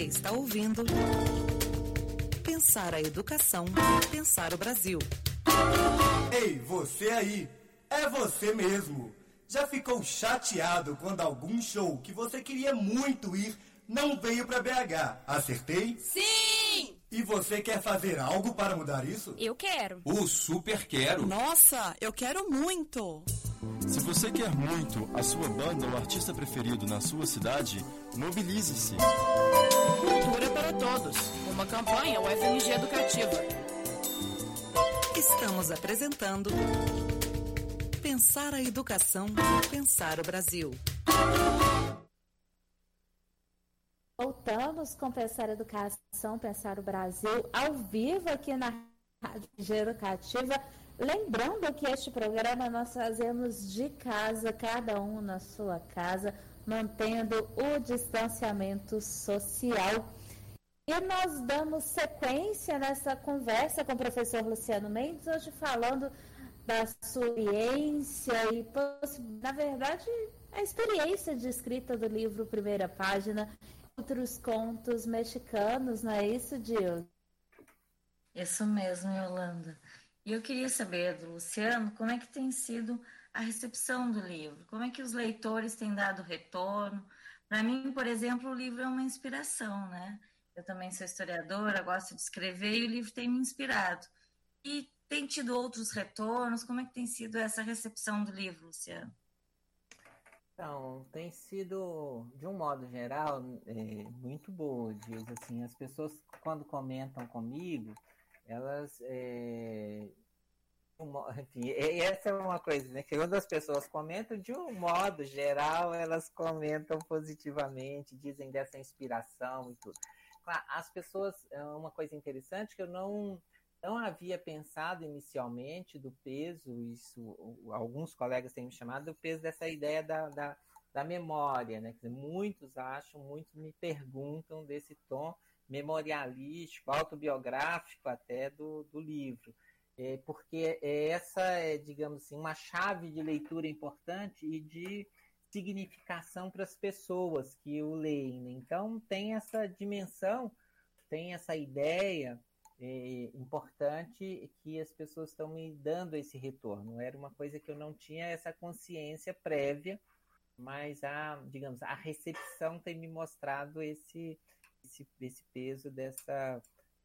está ouvindo Pensar a Educação, Pensar o Brasil. Ei, você aí! É você mesmo! Já ficou chateado quando algum show que você queria muito ir não veio para BH? Acertei? Sim! E você quer fazer algo para mudar isso? Eu quero. Super quero! Nossa, eu quero muito! Se você quer muito a sua banda ou artista preferido na sua cidade, mobilize-se. Cultura para todos. Uma campanha UFMG Educativa. Estamos apresentando Pensar a Educação, Pensar o Brasil. Voltamos com Pensar a Educação, Pensar o Brasil, ao vivo aqui na Rádio Educativa. Lembrando que este programa nós fazemos de casa, cada um na sua casa, mantendo o distanciamento social. E nós damos sequência nessa conversa com o professor Luciano Mendes, hoje falando da sua experiência e, na verdade, a experiência de escrita do livro Primeira Página, outros contos mexicanos, não é isso, Dil? Isso mesmo, Yolanda. E eu queria saber do Luciano como é que tem sido a recepção do livro, como é que os leitores têm dado retorno. Para mim, por exemplo, o livro é uma inspiração, né? Eu também sou historiadora, gosto de escrever e o livro tem me inspirado. E tem tido outros retornos? Como é que tem sido essa recepção do livro, Luciano? Então, tem sido, de um modo geral, muito boa, diz assim, as pessoas quando comentam comigo, elas, enfim, essa é uma coisa, né, que quando as pessoas comentam, de um modo geral, elas comentam positivamente, dizem dessa inspiração e tudo. Claro, as pessoas, uma coisa interessante que eu não havia pensado inicialmente do peso, isso alguns colegas têm me chamado do peso dessa ideia da memória, né? Quer dizer, muitos me perguntam desse tom memorialístico, autobiográfico até do livro, porque essa é, digamos assim, uma chave de leitura importante e de significação para as pessoas que o leem, né? Então tem essa dimensão, tem essa ideia importante que as pessoas estão me dando esse retorno. Era uma coisa que eu não tinha essa consciência prévia, mas digamos, a recepção tem me mostrado esse peso dessa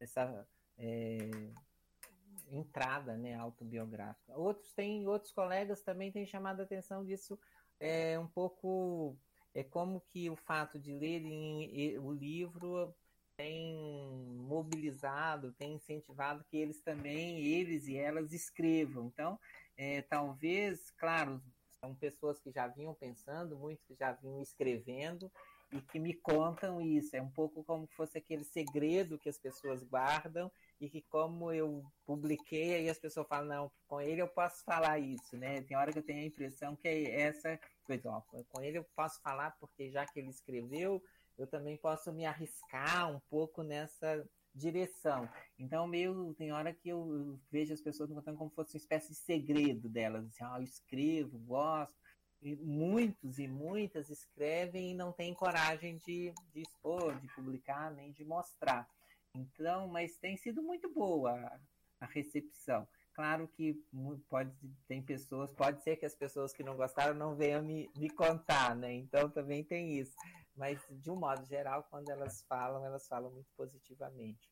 entrada, né, autobiográfica. Outros colegas também têm chamado a atenção disso, um pouco, como que o fato de lerem o livro tem mobilizado, tem incentivado que eles e elas escrevam. Então, talvez, claro, são pessoas que já vinham pensando, muitos que já vinham escrevendo e que me contam isso. É um pouco como se fosse aquele segredo que as pessoas guardam e que, como eu publiquei, aí as pessoas falam, não, com ele eu posso falar isso, né? Tem hora que eu tenho a impressão que é essa coisa, ó, com ele eu posso falar porque já que ele escreveu, eu também posso me arriscar um pouco nessa direção. Então, tem hora que eu vejo as pessoas me contando como se fosse uma espécie de segredo delas. Assim, eu escrevo, gosto. E muitos e muitas escrevem e não têm coragem de expor, de publicar, nem de mostrar. Então, mas tem sido muito boa a recepção. Claro que pode ser que as pessoas que não gostaram não venham me contar, né? Então também tem isso. Mas, de um modo geral, quando elas falam muito positivamente.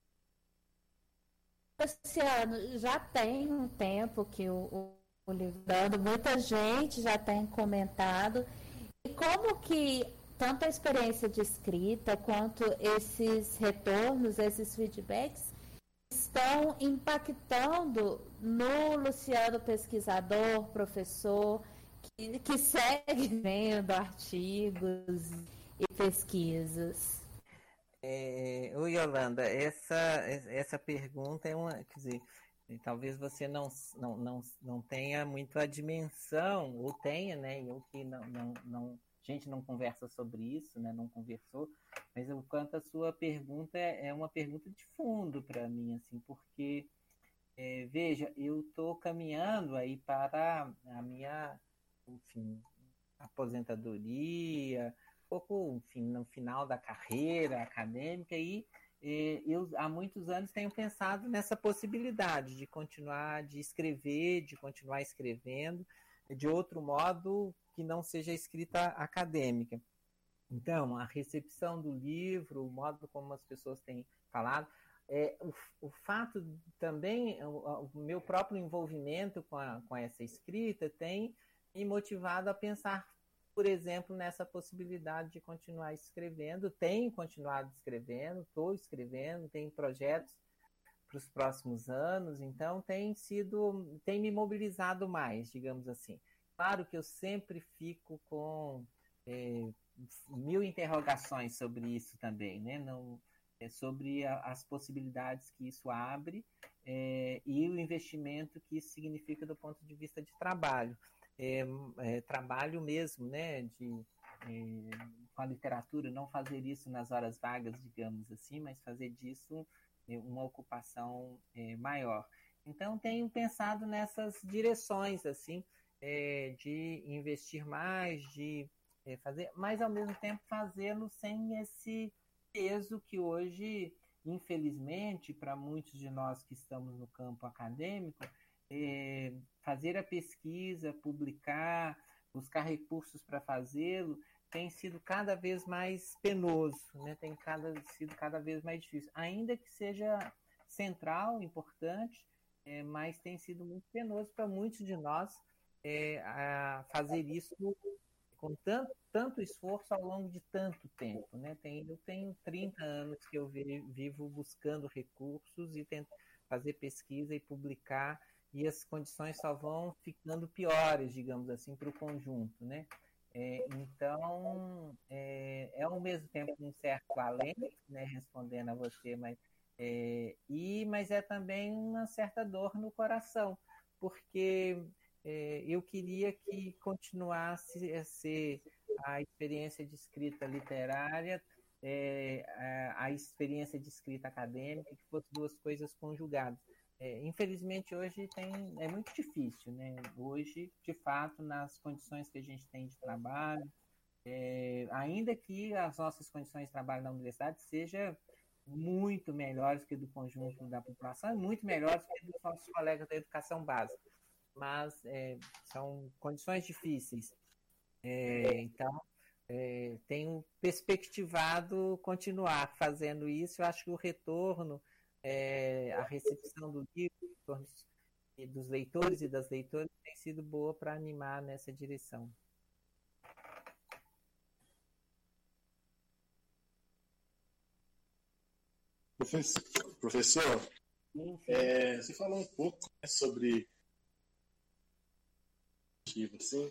Luciano, já tem um tempo que o livro dando, muita gente já tem comentado. E como que tanto a experiência de escrita quanto esses retornos, esses feedbacks, estão impactando no Luciano pesquisador, professor, que segue vendo artigos e pesquisas? Oi, Yolanda, essa pergunta é uma, quer dizer, talvez você não tenha muito a dimensão, ou tenha, né? Eu que a gente não conversa sobre isso, né? Não conversou, mas o quanto a sua pergunta é uma pergunta de fundo para mim, assim, porque veja, eu estou caminhando aí para a minha, enfim, aposentadoria, pouco, enfim, no final da carreira acadêmica, e eu há muitos anos tenho pensado nessa possibilidade de continuar de escrever, de continuar escrevendo de outro modo que não seja escrita acadêmica. Então, a recepção do livro, o modo como as pessoas têm falado, o fato também, o meu próprio envolvimento com essa escrita tem me motivado a pensar, por exemplo, nessa possibilidade de continuar escrevendo. Tenho continuado escrevendo, estou escrevendo, tenho projetos para os próximos anos, então tem me mobilizado mais, digamos assim. Claro que eu sempre fico com mil interrogações sobre isso também, né? Não, sobre as possibilidades que isso abre e o investimento que isso significa do ponto de vista de trabalho. Trabalho mesmo, né? Com a literatura, não fazer isso nas horas vagas, digamos assim, mas fazer disso uma ocupação maior. Então, tenho pensado nessas direções, assim, de investir mais, de fazer, mas ao mesmo tempo fazê-lo sem esse peso que hoje, infelizmente, para muitos de nós que estamos no campo acadêmico, fazer a pesquisa, publicar, buscar recursos para fazê-lo, tem sido cada vez mais penoso, né? Tem sido cada vez mais difícil. Ainda que seja central, importante, mas tem sido muito penoso para muitos de nós a fazer isso com tanto esforço ao longo de tanto tempo, né? Eu tenho 30 anos que eu vivo buscando recursos e tento fazer pesquisa e publicar, e as condições só vão ficando piores, digamos assim, para o conjunto, né? Então, ao mesmo tempo um certo alento, né, respondendo a você, mas é também uma certa dor no coração, porque eu queria que continuasse a ser a experiência de escrita literária, a experiência de escrita acadêmica, que fossem duas coisas conjugadas. Infelizmente, hoje é muito difícil, né? Hoje, de fato, nas condições que a gente tem de trabalho, ainda que as nossas condições de trabalho na universidade sejam muito melhores que do conjunto da população, e muito melhores que dos nossos colegas da educação básica, mas são condições difíceis. Então, tenho perspectivado continuar fazendo isso. Eu acho que o retorno, a recepção do livro dos leitores e das leitoras tem sido boa para animar nessa direção. Professor, você falou um pouco sobre assim,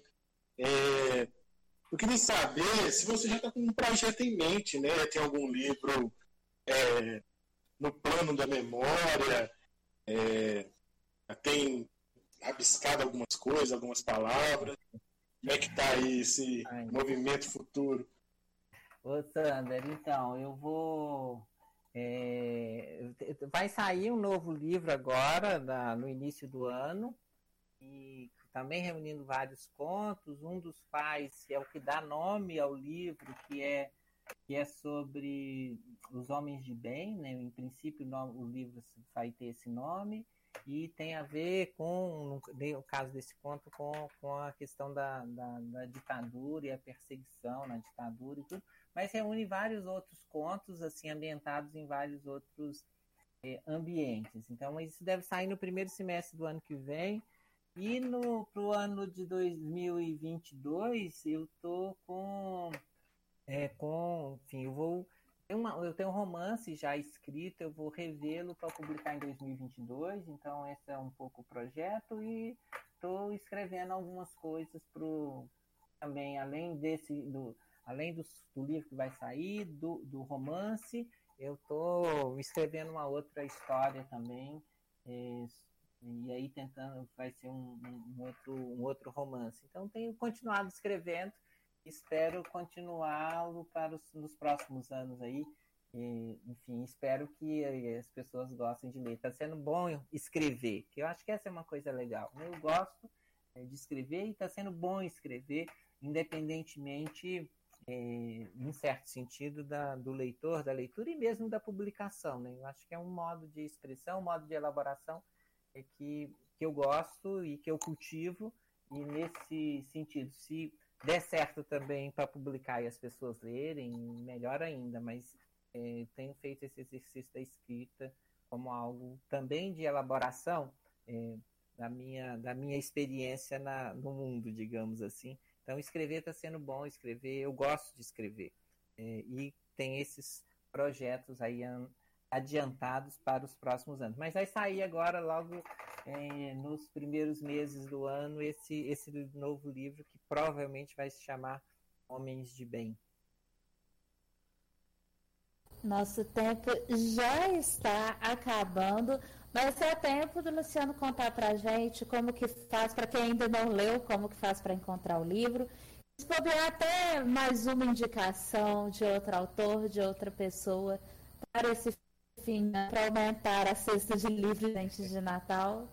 eu queria saber se você já está com um projeto em mente, né? Tem algum livro no plano da memória, tem rabiscado algumas coisas, algumas palavras. Como é que está aí esse movimento futuro? Ô, Sander, então, eu vou... vai sair um novo livro agora, no início do ano, e também reunindo vários contos. Um dos quais é o que dá nome ao livro, que é sobre os homens de bem, né? Em princípio, o livro vai ter esse nome, e tem a ver com, no caso desse conto, com a questão da ditadura e a perseguição na ditadura e tudo, mas reúne vários outros contos, assim, ambientados em vários outros ambientes. Então, isso deve sair no primeiro semestre do ano que vem. E para o ano de 2022, eu estou enfim, eu tenho um romance já escrito, eu vou revê-lo para publicar em 2022, então esse é um pouco o projeto, e estou escrevendo algumas coisas também, além do livro que vai sair, do romance, eu estou escrevendo uma outra história também, e aí vai ser um outro romance. Então tenho continuado escrevendo, espero continuá-lo nos próximos anos aí. Enfim, espero que as pessoas gostem de ler. Está sendo bom escrever, que eu acho que essa é uma coisa legal. Eu gosto de escrever, e está sendo bom escrever, independentemente em certo sentido, do leitor, da leitura e mesmo da publicação, né? Eu acho que é um modo de expressão, um modo de elaboração que eu gosto e que eu cultivo, e nesse sentido, se der certo também para publicar e as pessoas lerem, melhor ainda, mas tenho feito esse exercício da escrita como algo também de elaboração da minha experiência no mundo, digamos assim. Então, escrever está sendo bom, eu gosto de escrever. E tem esses projetos aí adiantados para os próximos anos. Mas vai sair agora, logo nos primeiros meses do ano, esse novo livro que provavelmente vai se chamar Homens de Bem. Nosso tempo já está acabando, mas é tempo do Luciano contar para a gente como que faz, para quem ainda não leu, como que faz para encontrar o livro. Se puder até mais uma indicação de outro autor, de outra pessoa, para esse fim, para aumentar a cesta de livros antes de Natal.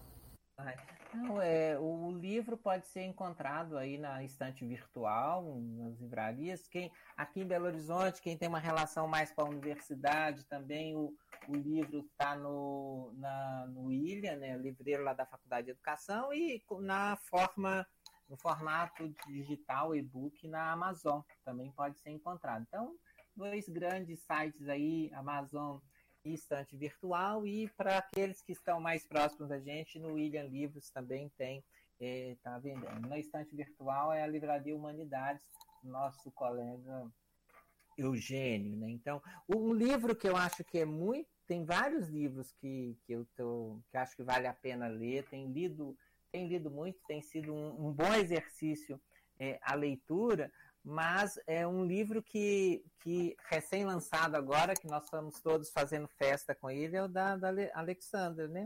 O livro pode ser encontrado aí na estante virtual, nas livrarias. Aqui em Belo Horizonte, quem tem uma relação mais com a universidade, também o livro está no William, né, livreiro lá da Faculdade de Educação, e no formato digital, e-book, na Amazon, também pode ser encontrado. Então, 2 grandes sites aí, Amazon e estante virtual, e para aqueles que estão mais próximos da gente, no William Livros também está vendendo. Na estante virtual é a Livraria Humanidades, nosso colega Eugênio, né? Então, um livro que eu acho que tem vários livros que acho que vale a pena ler, tem lido muito, tem sido um bom exercício a leitura, mas é um livro que recém-lançado agora, que nós estamos todos fazendo festa com ele, é o da Alexander, né?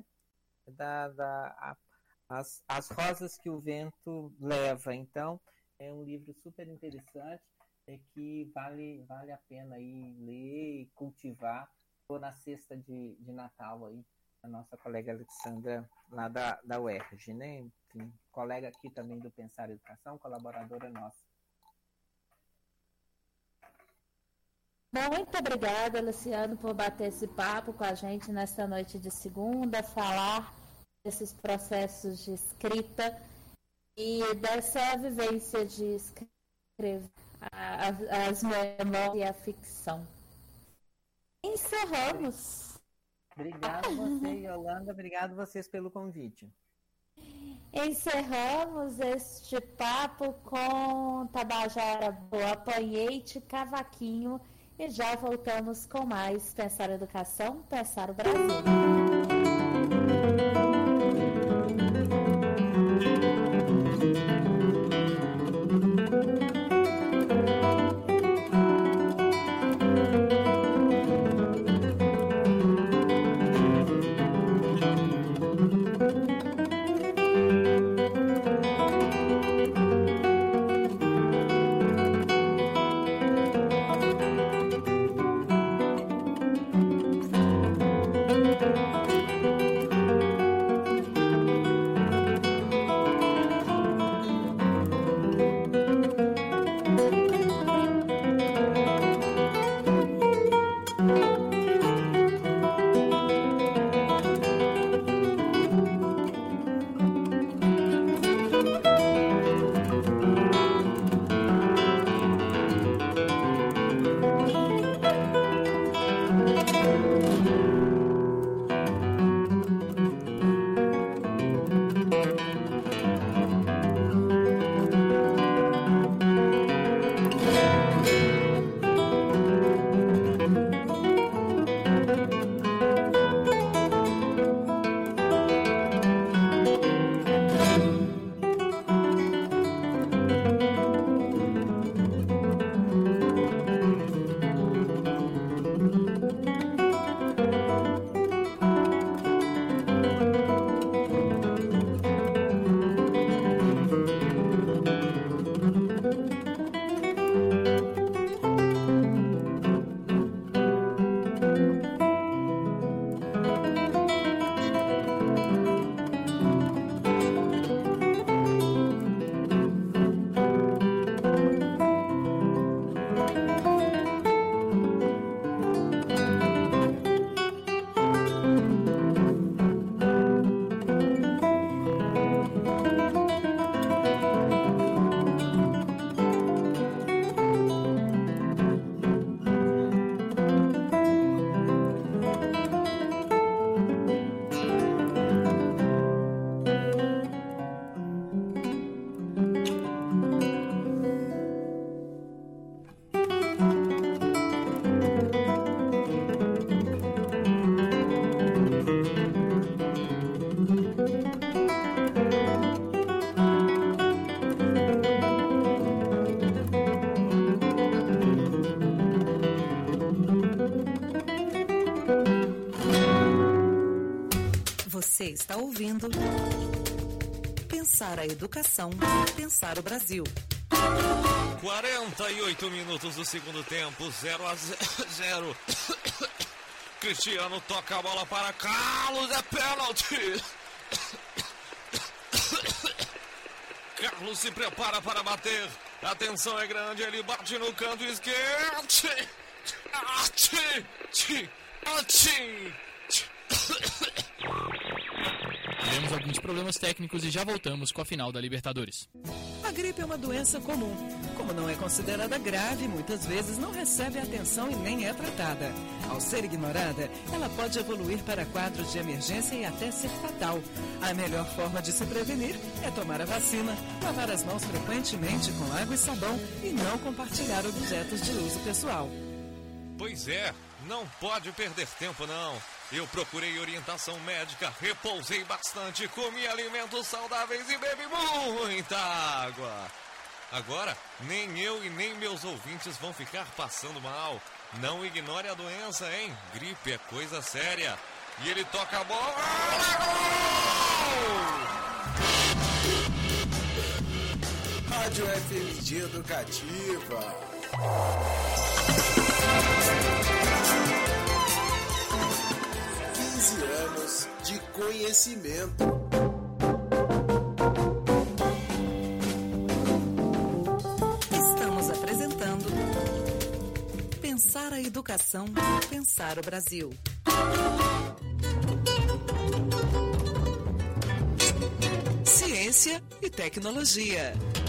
As Rosas que o Vento Leva. Então, é um livro super interessante, que vale a pena aí ler e cultivar. Estou na cesta de Natal aí, a nossa colega Alexandra, lá da UERJ, né? Enfim, colega aqui também do Pensar Educação, colaboradora nossa. Muito obrigada, Luciano, por bater esse papo com a gente nesta noite de segunda, falar desses processos de escrita e dessa vivência de escrever as memórias e a ficção. Encerramos. Obrigado você, Yolanda. Obrigado vocês pelo convite. Encerramos este papo com Tabajara Boa, Panhete, Cavaquinho, e já voltamos com mais Pensar Educação, Pensar o Brasil. Você está ouvindo Pensar a Educação, Pensar o Brasil. 48 minutos do segundo tempo, 0-0. Cristiano toca a bola para Carlos, é pênalti. Carlos se prepara para bater. A tensão é grande, ele bate no canto esquerdo. Tivemos alguns problemas técnicos e já voltamos com a final da Libertadores. A gripe é uma doença comum. Como não é considerada grave, muitas vezes não recebe atenção e nem é tratada. Ao ser ignorada, ela pode evoluir para quadros de emergência e até ser fatal. A melhor forma de se prevenir é tomar a vacina, lavar as mãos frequentemente com água e sabão e não compartilhar objetos de uso pessoal. Pois é, não pode perder tempo não. Eu procurei orientação médica, repousei bastante, comi alimentos saudáveis e bebi muita água. Agora, nem eu e nem meus ouvintes vão ficar passando mal. Não ignore a doença, hein? Gripe é coisa séria. E ele toca a bola. Rádio FMG Educativa. Anos de conhecimento. Estamos apresentando Pensar a Educação, Pensar o Brasil. Ciência e tecnologia.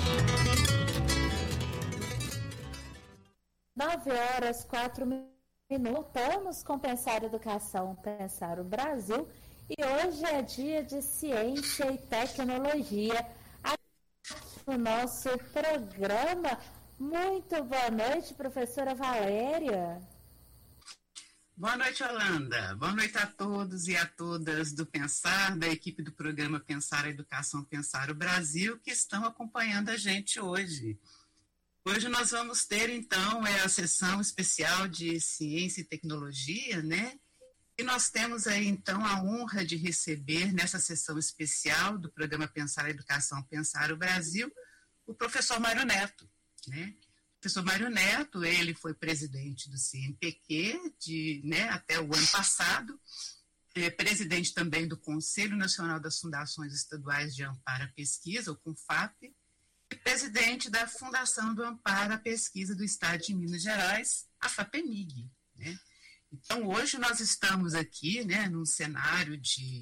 9h04. Voltamos com Pensar Educação, Pensar o Brasil, e hoje é dia de ciência e tecnologia aqui no nosso programa. Muito boa noite, professora Valéria. Boa noite, Yolanda. Boa noite a todos e a todas do Pensar, da equipe do programa Pensar a Educação, Pensar o Brasil, que estão acompanhando a gente hoje. Hoje nós vamos ter, então, a sessão especial de Ciência e Tecnologia, né? E nós temos aí, então, a honra de receber, nessa sessão especial do programa Pensar a Educação, Pensar o Brasil, o professor Mário Neto, né? O professor Mário Neto, ele foi presidente do CNPq até o ano passado, presidente também do Conselho Nacional das Fundações Estaduais de Amparo à Pesquisa, o CONFAP, e presidente da Fundação do Amparo à Pesquisa do Estado de Minas Gerais, a FAPEMIG, né? Então, hoje nós estamos aqui, né, num cenário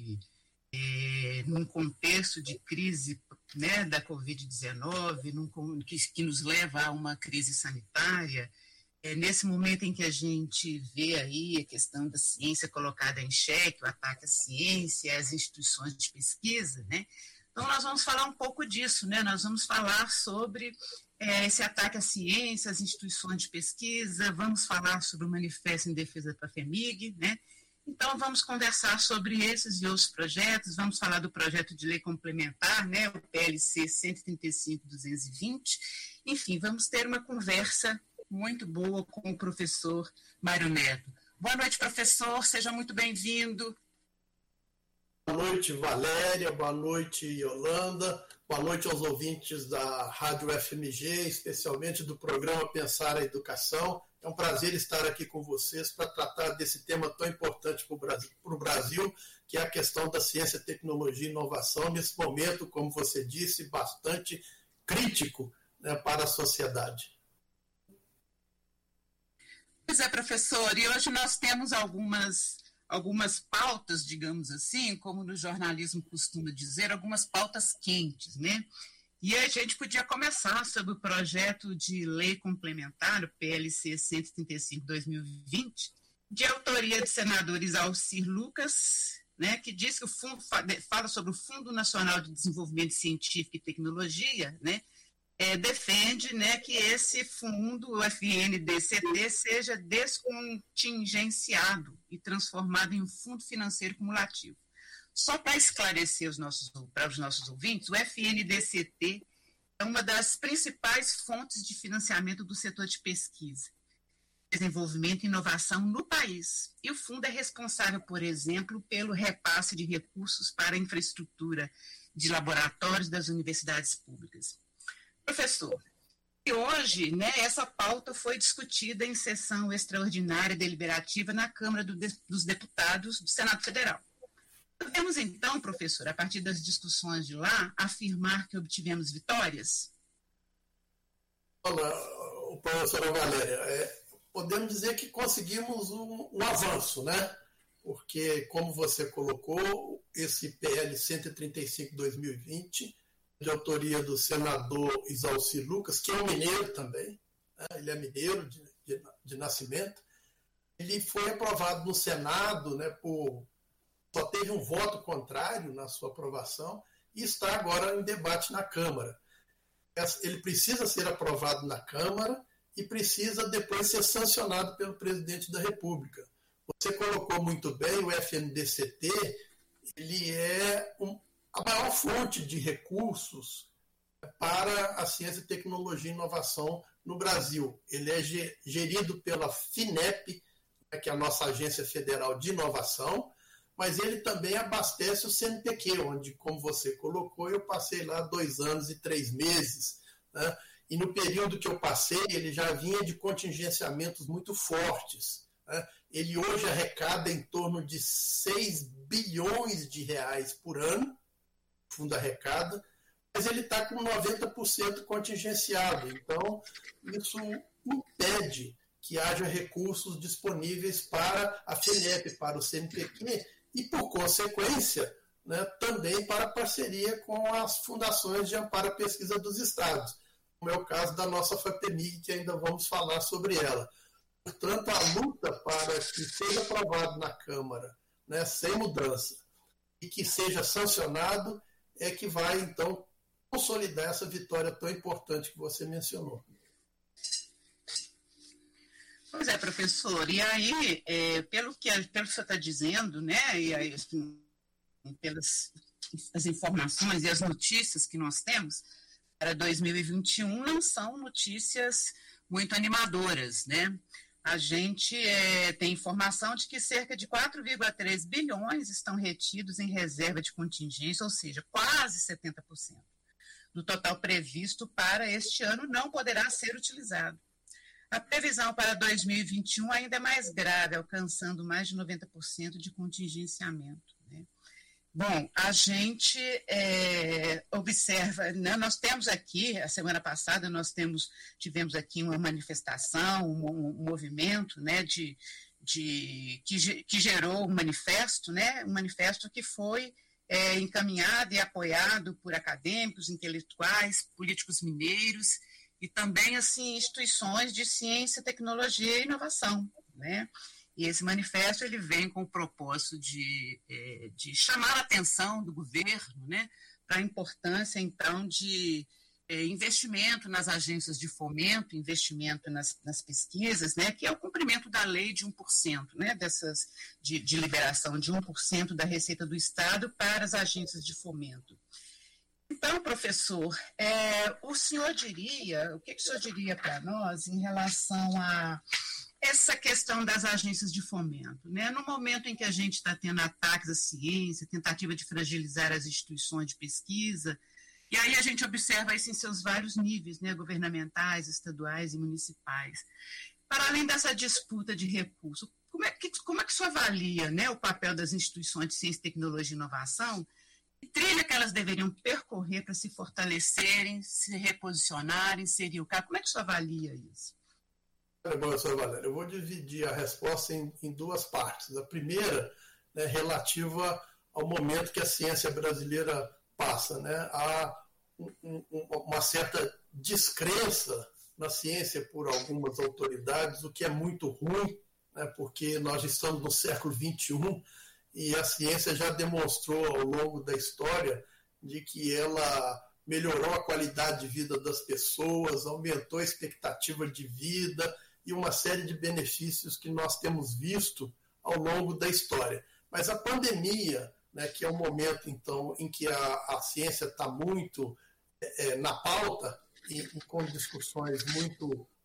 num contexto de crise, né, da Covid-19, que nos leva a uma crise sanitária, nesse momento em que a gente vê aí a questão da ciência colocada em xeque, o ataque à ciência, às instituições de pesquisa, né? Então, nós vamos falar um pouco disso, né? Nós vamos falar sobre esse ataque à ciência, às instituições de pesquisa, vamos falar sobre o Manifesto em Defesa da FAPEMIG, né? Então, vamos conversar sobre esses e outros projetos, vamos falar do projeto de lei complementar, né? O PLC 135/220. Enfim, vamos ter uma conversa muito boa com o professor Mário Neto. Boa noite, professor, seja muito bem-vindo. Boa noite, Valéria, boa noite, Yolanda, boa noite aos ouvintes da Rádio FMG, especialmente do programa Pensar a Educação. É um prazer estar aqui com vocês para tratar desse tema tão importante para o Brasil, que é a questão da ciência, tecnologia e inovação, nesse momento, como você disse, bastante crítico, né, para a sociedade. Pois é, professor, e hoje nós temos algumas pautas, digamos assim, como no jornalismo costuma dizer, algumas pautas quentes, né? E a gente podia começar sobre o projeto de lei complementar, o PLC 135/2020, de autoria de senadores Alcir Lucas, né, que diz que o fundo fala sobre o Fundo Nacional de Desenvolvimento Científico e Tecnologia, né, defende, né, que esse fundo, o FNDCT, seja descontingenciado e transformado em um fundo financeiro cumulativo. Só para esclarecer para os nossos ouvintes, o FNDCT é uma das principais fontes de financiamento do setor de pesquisa. desenvolvimento e inovação no país. E o fundo é responsável, por exemplo, pelo repasse de recursos para a infraestrutura de laboratórios das universidades públicas. Professor, e hoje, essa pauta foi discutida em sessão extraordinária deliberativa na Câmara dos Deputados do Senado Federal. Podemos, então, professor, a partir das discussões de lá, afirmar que obtivemos vitórias? Olá, professora Valéria, podemos dizer que conseguimos um avanço, né? Porque, como você colocou, esse PL 135/2020, de autoria do senador Isalci Lucas, que é um mineiro também, né? Ele é mineiro de nascimento, ele foi aprovado no Senado, né, só teve um voto contrário na sua aprovação e está agora em debate na Câmara. Ele precisa ser aprovado na Câmara e precisa depois ser sancionado pelo presidente da República. Você colocou muito bem, o FNDCT, ele é a maior fonte de recursos para a ciência, tecnologia e inovação no Brasil. Ele é gerido pela FINEP, que é a nossa Agência Federal de Inovação, mas ele também abastece o CNPq, onde, como você colocou, eu passei lá 2 anos e 3 meses, né? E no período que eu passei, ele já vinha de contingenciamentos muito fortes, né? Ele hoje arrecada em torno de 6 bilhões de reais por ano, o fundo arrecada, mas ele está com 90% contingenciado. Então, isso impede que haja recursos disponíveis para a FINEP, para o CNPq, e, por consequência, né, também para parceria com as fundações de amparo à pesquisa dos estados, como é o caso da nossa FAPEMIG, que ainda vamos falar sobre ela. Portanto, a luta para que seja aprovado na Câmara, né, sem mudança, e que seja sancionado, é que vai, então, consolidar essa vitória tão importante que você mencionou. Pois é, professor, e aí, pelo que o senhor está dizendo, né, e aí, assim, pelas as informações e as notícias que nós temos para 2021, não são notícias muito animadoras, né? A gente tem informação de que cerca de 4,3 bilhões estão retidos em reserva de contingência, ou seja, quase 70% do total previsto para este ano não poderá ser utilizado. A previsão para 2021 ainda é mais grave, alcançando mais de 90% de contingenciamento, né? Bom, a gente observa, né, nós temos aqui, a semana passada, tivemos aqui uma manifestação, um movimento, né, que gerou um manifesto, né, um manifesto que foi encaminhado e apoiado por acadêmicos, intelectuais, políticos mineiros e também, assim, instituições de ciência, tecnologia e inovação, né? E esse manifesto ele vem com o propósito de chamar a atenção do governo, né, para a importância, então, de investimento nas agências de fomento, investimento nas pesquisas, né, que é o cumprimento da lei de 1%, né, de liberação de 1% da receita do Estado para as agências de fomento. Então, professor, o que o senhor diria para nós em relação a essa questão das agências de fomento, né? No momento em que a gente está tendo ataques à ciência, tentativa de fragilizar as instituições de pesquisa, e aí a gente observa isso em seus vários níveis, né? Governamentais, estaduais e municipais. Para além dessa disputa de recursos, como é que o senhor avalia, né, o papel das instituições de ciência, tecnologia e inovação, e trilha que elas deveriam percorrer para se fortalecerem, se reposicionarem, inserir o cargo? Como é que o senhor avalia isso? Bom, senhor Valério, eu vou dividir a resposta em 2 partes. A primeira, né, relativa ao momento que a ciência brasileira passa, né? Há uma certa descrença na ciência por algumas autoridades, o que é muito ruim, né, porque nós estamos no século XXI e a ciência já demonstrou ao longo da história de que ela melhorou a qualidade de vida das pessoas, aumentou a expectativa de vida e uma série de benefícios que nós temos visto ao longo da história. Mas a pandemia, né, que é um momento, então, em que a ciência está muito na pauta e com discussões muito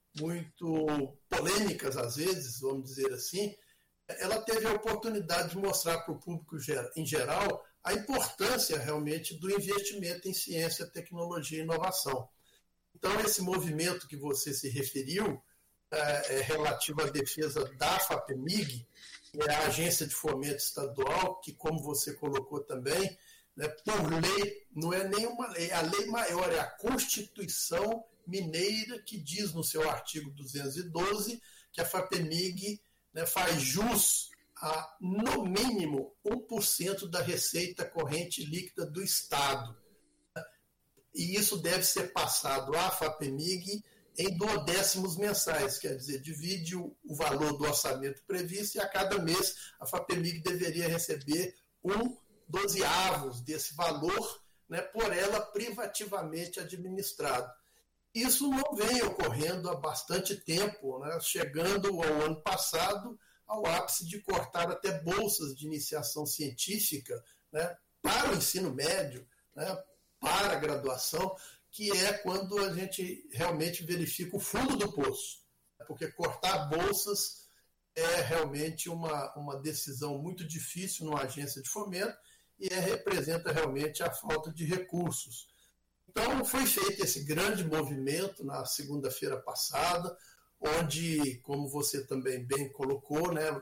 muito polêmicas às vezes, vamos dizer assim, ela teve a oportunidade de mostrar para o público em geral a importância realmente do investimento em ciência, tecnologia e inovação. Então, esse movimento que você se referiu, relativo à defesa da FAPEMIG, que é a Agência de Fomento Estadual, que, como você colocou também, né, por lei, não é nenhuma lei, a lei maior é a Constituição Mineira, que diz no seu artigo 212 que a FAPEMIG, né, faz jus a, no mínimo, 1% da receita corrente líquida do Estado. E isso deve ser passado à FAPEMIG em duodécimos mensais, quer dizer, divide o valor do orçamento previsto e a cada mês a FAPEMIG deveria receber 1/12 desse valor, né, por ela privativamente administrado. Isso não vem ocorrendo há bastante tempo, né, chegando ao ano passado ao ápice de cortar até bolsas de iniciação científica, né, para o ensino médio, né, para a graduação, que é quando a gente realmente verifica o fundo do poço. Porque cortar bolsas é realmente uma decisão muito difícil numa agência de fomento e representa realmente a falta de recursos. Então, foi feito esse grande movimento na segunda-feira passada, onde, como você também bem colocou, né,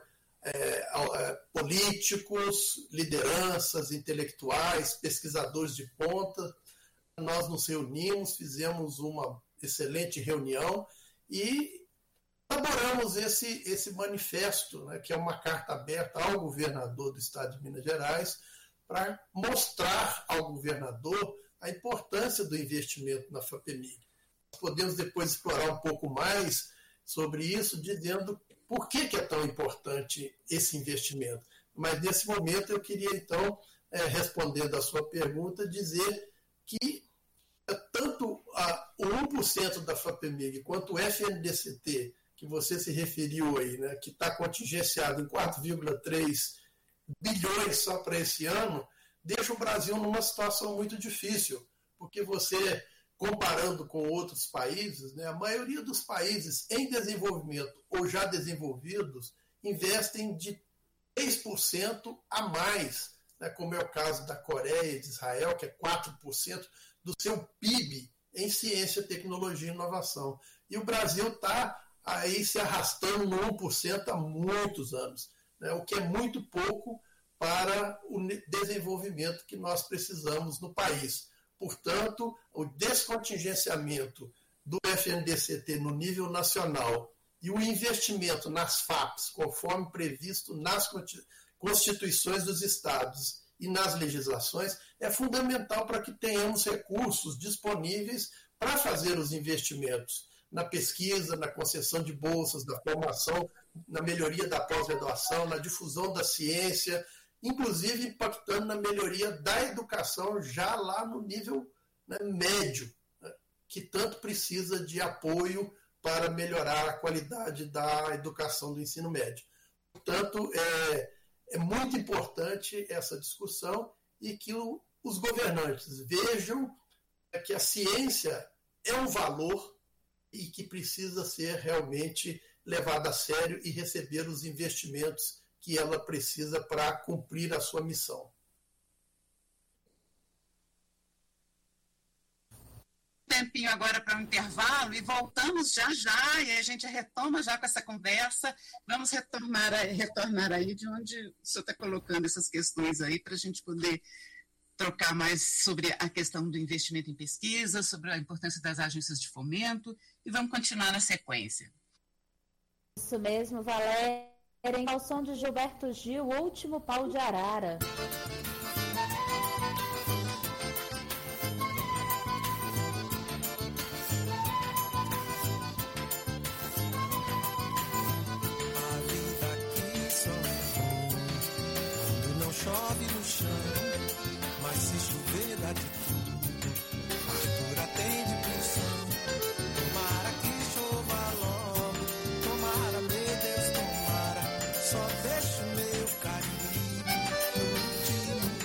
políticos, lideranças, intelectuais, pesquisadores de ponta, nós nos reunimos, fizemos uma excelente reunião e elaboramos esse manifesto, né, que é uma carta aberta ao governador do estado de Minas Gerais, para mostrar ao governador a importância do investimento na FAPEMIG. Nós podemos depois explorar um pouco mais sobre isso, dizendo por que é tão importante esse investimento. Mas, nesse momento, eu queria, então, respondendo à sua pergunta, dizer que tanto o 1% da FAPEMIG quanto o FNDCT, que você se referiu aí, né, que está contingenciado em 4,3 bilhões só para esse ano, deixa o Brasil numa situação muito difícil, porque você, comparando com outros países, né, a maioria dos países em desenvolvimento ou já desenvolvidos investem de 3% a mais, né, como é o caso da Coreia e de Israel, que é 4% do seu PIB em ciência, tecnologia e inovação. E o Brasil está aí se arrastando no 1% há muitos anos, né, o que é muito pouco para o desenvolvimento que nós precisamos no país. Portanto, o descontingenciamento do FNDCT no nível nacional e o investimento nas FAPs, conforme previsto nas constituições dos estados e nas legislações, é fundamental para que tenhamos recursos disponíveis para fazer os investimentos na pesquisa, na concessão de bolsas, na formação, na melhoria da pós-graduação, na difusão da ciência, inclusive impactando na melhoria da educação já lá no nível, né, médio, né, que tanto precisa de apoio para melhorar a qualidade da educação do ensino médio. Portanto, é muito importante essa discussão e que os governantes vejam que a ciência é um valor e que precisa ser realmente levada a sério e receber os investimentos que ela precisa para cumprir a sua missão. Tempinho agora para um intervalo e voltamos já e a gente retoma já com essa conversa. Vamos retornar aí de onde o senhor está colocando essas questões aí para a gente poder trocar mais sobre a questão do investimento em pesquisa, sobre a importância das agências de fomento e vamos continuar na sequência. Isso mesmo, Valéria. Ao som de Gilberto Gil, O Último Pau de Arara. A vida aqui só é bom quando não chove no chão, mas se chover dá de tudo, fartura tem de pensão. Tomara que chova logo, tomara, meu Deus, tomara. Só deixo meu carinho no último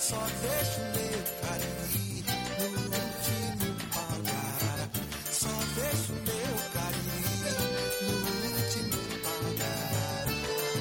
Só deixo meu carinho no último pau de arara. Só deixo meu carinho no último pau de arara.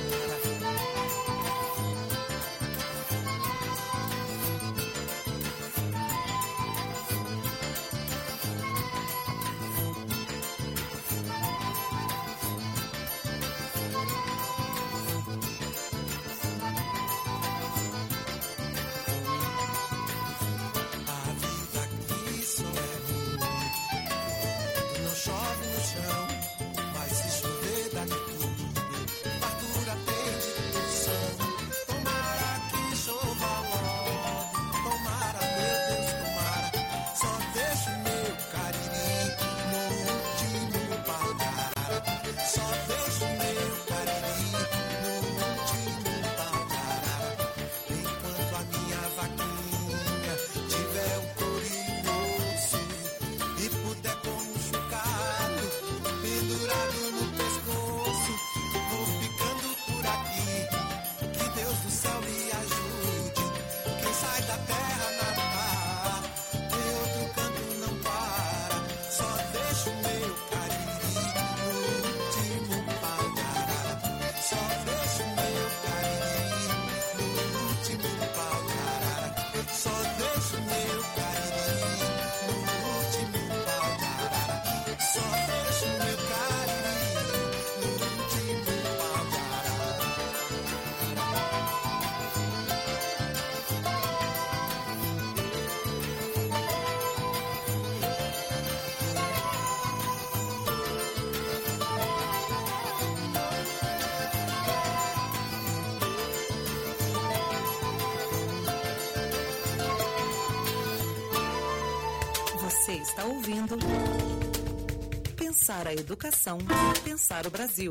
A vida aqui só é ruim. Não chove no chão, mas se chover dá de tudo. Fartura tem de porção. Tomara que chova logo. Tomara, meu Deus, tomara. Só deixo meu carinho no último pau de arara. Só deixo meu carinho no último pau de arara. Enquanto a minha vaquinha tiver um couro osso e puder pôr um chocado pendurado no pescoço, vou ficando por aqui. Que Deus do céu me ajude. Quem sai da terra nada dá, em outro canto não para. Só deixo meu carinho no último pau de arara. Só deixo meu carinho no último pau de arara. Só deixo meu carinho no último pau de arara. Só deixo meu carinho no último pau de arara. Você está ouvindo Pensar a Educação, Pensar o Brasil.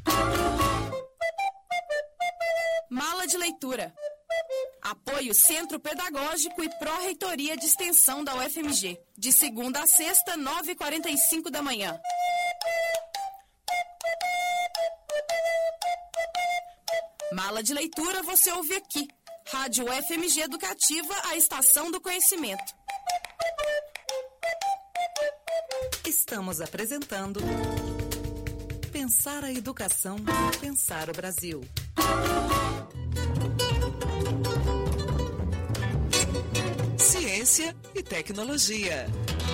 Mala de leitura. Apoio Centro Pedagógico e Pró-Reitoria de Extensão da UFMG. De segunda a sexta, 9h45 da manhã. Mala de leitura você ouve aqui. Rádio UFMG Educativa, a estação do conhecimento. Estamos apresentando Pensar a Educação, Pensar o Brasil. Ciência e tecnologia.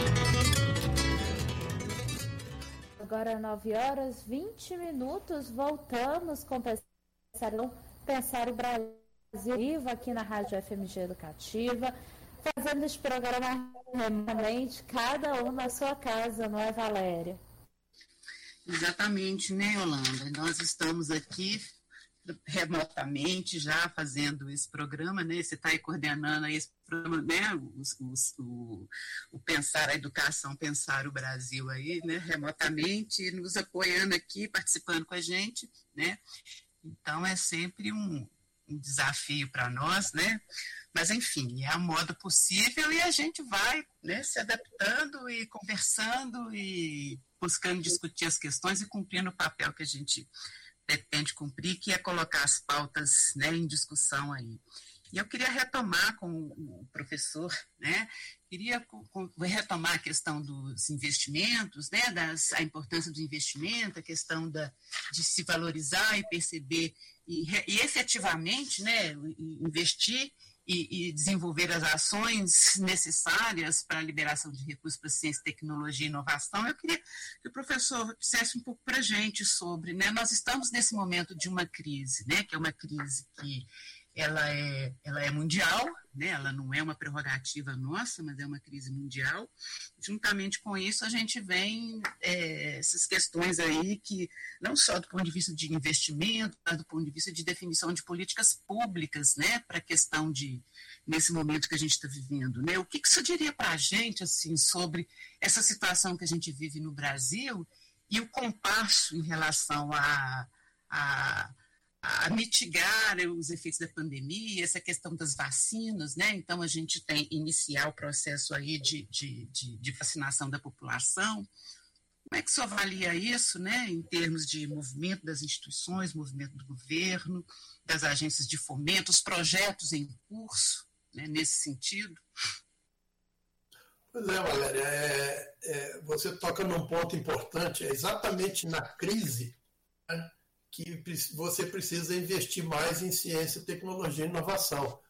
Agora 9h20, voltamos com Pensar o Brasil vivo aqui na Rádio FMG Educativa, fazendo esse programa remotamente, cada um na sua casa, não é, Valéria? Exatamente, né, Yolanda? Nós estamos aqui remotamente já fazendo esse programa, né? Você está aí coordenando aí esse programa, né? O Pensar a Educação, Pensar o Brasil aí, né? Remotamente, nos apoiando aqui, participando com a gente, né? Então é sempre um desafio para nós, né? Mas, enfim, é a modo possível e a gente vai, né, se adaptando e conversando e buscando discutir as questões e cumprindo o papel que a gente pretende cumprir, que é colocar as pautas, né, em discussão aí. E eu queria retomar com o professor, né, retomar a questão dos investimentos, né, a importância do investimento, a questão de se valorizar e perceber e efetivamente, né, investir e desenvolver as ações necessárias para a liberação de recursos para ciência, tecnologia e inovação. Eu queria que o professor dissesse um pouco para a gente sobre, né, nós estamos nesse momento de uma crise, né, que é uma crise que ela é mundial, né, ela não é uma prerrogativa nossa, mas é uma crise mundial. Juntamente com isso, a gente vem essas questões aí que, não só do ponto de vista de investimento, mas do ponto de vista de definição de políticas públicas, né, para a questão nesse momento que a gente está vivendo, né? O que você diria para a gente, assim, sobre essa situação que a gente vive no Brasil e o compasso em relação a mitigar os efeitos da pandemia, essa questão das vacinas, né? Então, a gente tem iniciar o processo aí de vacinação da população. Como é que você avalia isso, né, em termos de movimento das instituições, movimento do governo, das agências de fomento, os projetos em curso, né, nesse sentido? Pois é, Valéria, você toca num ponto importante, é exatamente na crise, né, que você precisa investir mais em ciência, tecnologia e inovação.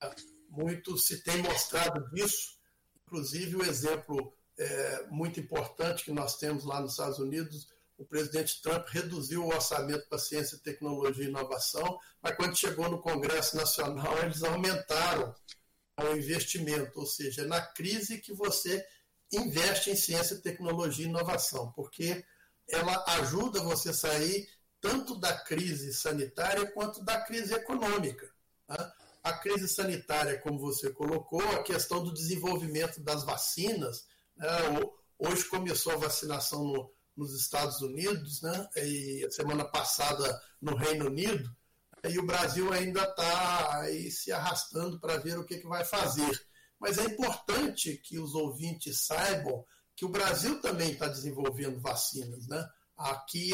Muito se tem mostrado disso, inclusive o exemplo muito importante que nós temos lá nos Estados Unidos, o presidente Trump reduziu o orçamento para ciência, tecnologia e inovação, mas quando chegou no Congresso Nacional, eles aumentaram o investimento, ou seja, é na crise que você investe em ciência, tecnologia e inovação, porque ela ajuda você a sair tanto da crise sanitária quanto da crise econômica. Tá? A crise sanitária, como você colocou, a questão do desenvolvimento das vacinas, né? Hoje começou a vacinação nos Estados Unidos, né? E a semana passada no Reino Unido, e o Brasil ainda está aí se arrastando para ver o que vai fazer. Mas é importante que os ouvintes saibam que o Brasil também está desenvolvendo vacinas, né? Aqui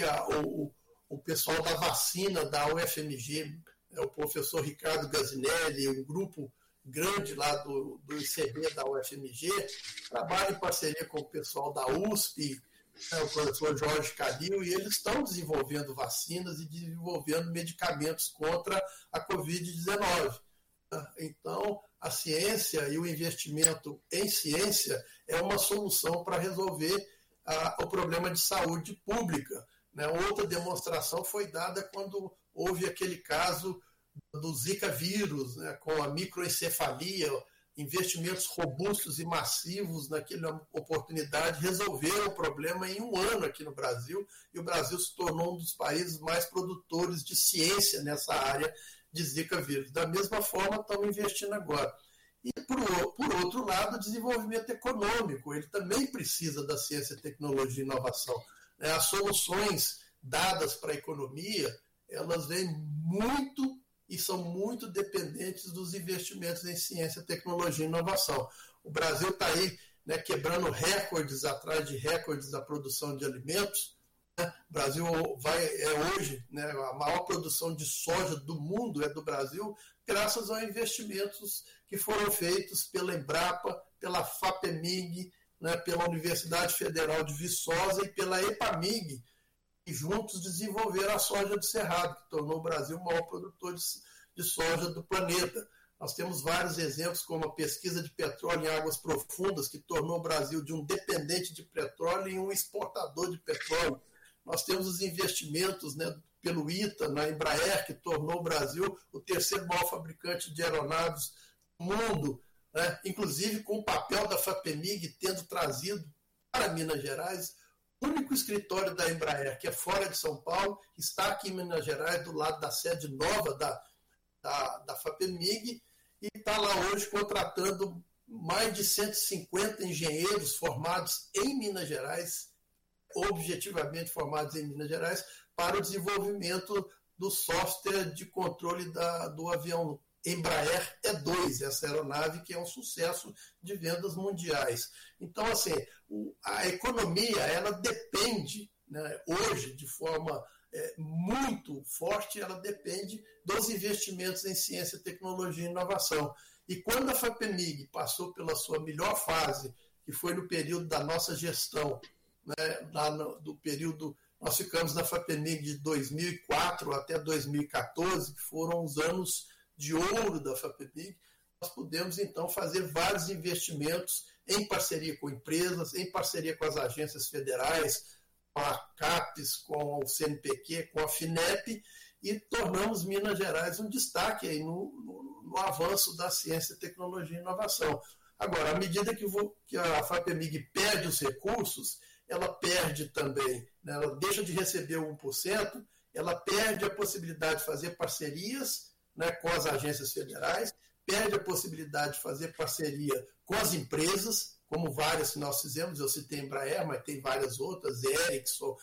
o pessoal da vacina da UFMG, o professor Ricardo Gazinelli, um grupo grande lá do ICB da UFMG, trabalha em parceria com o pessoal da USP, o professor Jorge Calil, e eles estão desenvolvendo vacinas e desenvolvendo medicamentos contra a Covid-19. Então, a ciência e o investimento em ciência é uma solução para resolver o problema de saúde pública. Né? Outra demonstração foi dada quando houve aquele caso do Zika vírus, né? Com a microencefalia, investimentos robustos e massivos naquela oportunidade resolveram o problema em 1 ano aqui no Brasil, e o Brasil se tornou um dos países mais produtores de ciência nessa área de Zika vírus. Da mesma forma, estamos investindo agora. E, por outro lado, o desenvolvimento econômico, ele também precisa da ciência, tecnologia e inovação. As soluções dadas para a economia, elas vêm muito e são muito dependentes dos investimentos em ciência, tecnologia e inovação. O Brasil está aí, né, quebrando recordes atrás de recordes da produção de alimentos. Né? O Brasil hoje, né, a maior produção de soja do mundo é do Brasil, graças a investimentos que foram feitos pela Embrapa, pela FAPEMIG, né, pela Universidade Federal de Viçosa e pela EPAMIG, e juntos desenvolveram a soja do Cerrado, que tornou o Brasil o maior produtor de soja do planeta. Nós temos vários exemplos, como a pesquisa de petróleo em águas profundas, que tornou o Brasil de um dependente de petróleo em um exportador de petróleo. Nós temos os investimentos, né, pelo ITA, na Embraer, que tornou o Brasil o 3º maior fabricante de aeronaves do mundo, né, inclusive com o papel da FAPEMIG tendo trazido para Minas Gerais. O único escritório da Embraer, que é fora de São Paulo, está aqui em Minas Gerais, do lado da sede nova da FAPEMIG, e está lá hoje contratando mais de 150 engenheiros formados em Minas Gerais, objetivamente formados em Minas Gerais, para o desenvolvimento do software de controle do avião Embraer E2, essa aeronave que é um sucesso de vendas mundiais. Então, assim, a economia, ela depende, né, hoje, de forma muito forte, ela depende dos investimentos em ciência, tecnologia e inovação. E quando a FAPEMIG passou pela sua melhor fase, que foi no período da nossa gestão, né, do período, nós ficamos na FAPEMIG de 2004 até 2014, que foram os anos de ouro da FAPEMIG, nós pudemos então fazer vários investimentos em parceria com empresas, em parceria com as agências federais, com a CAPES, com o CNPq, com a FINEP, e tornamos Minas Gerais um destaque aí no avanço da ciência, tecnologia e inovação. Agora, à medida que a FAPEMIG perde os recursos, ela perde também, né, ela deixa de receber o 1%, ela perde a possibilidade de fazer parcerias, né, com as agências federais, perde a possibilidade de fazer parceria com as empresas, como várias que nós fizemos, eu citei Embraer, mas tem várias outras, Ericsson,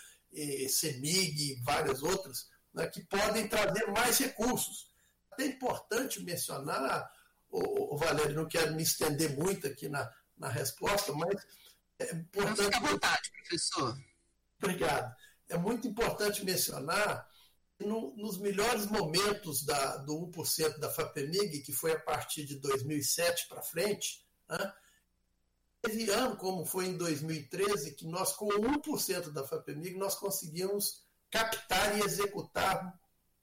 CEMIG, várias outras, né, que podem trazer mais recursos. É importante mencionar, Valério, não quero me estender muito aqui na resposta, mas é importante... Fique à vontade, professor. Obrigado. É muito importante mencionar nos melhores momentos do 1% da FAPEMIG, que foi a partir de 2007 para frente, né? Teve ano, como foi em 2013, que nós, com 1% da FAPEMIG, nós conseguimos captar e executar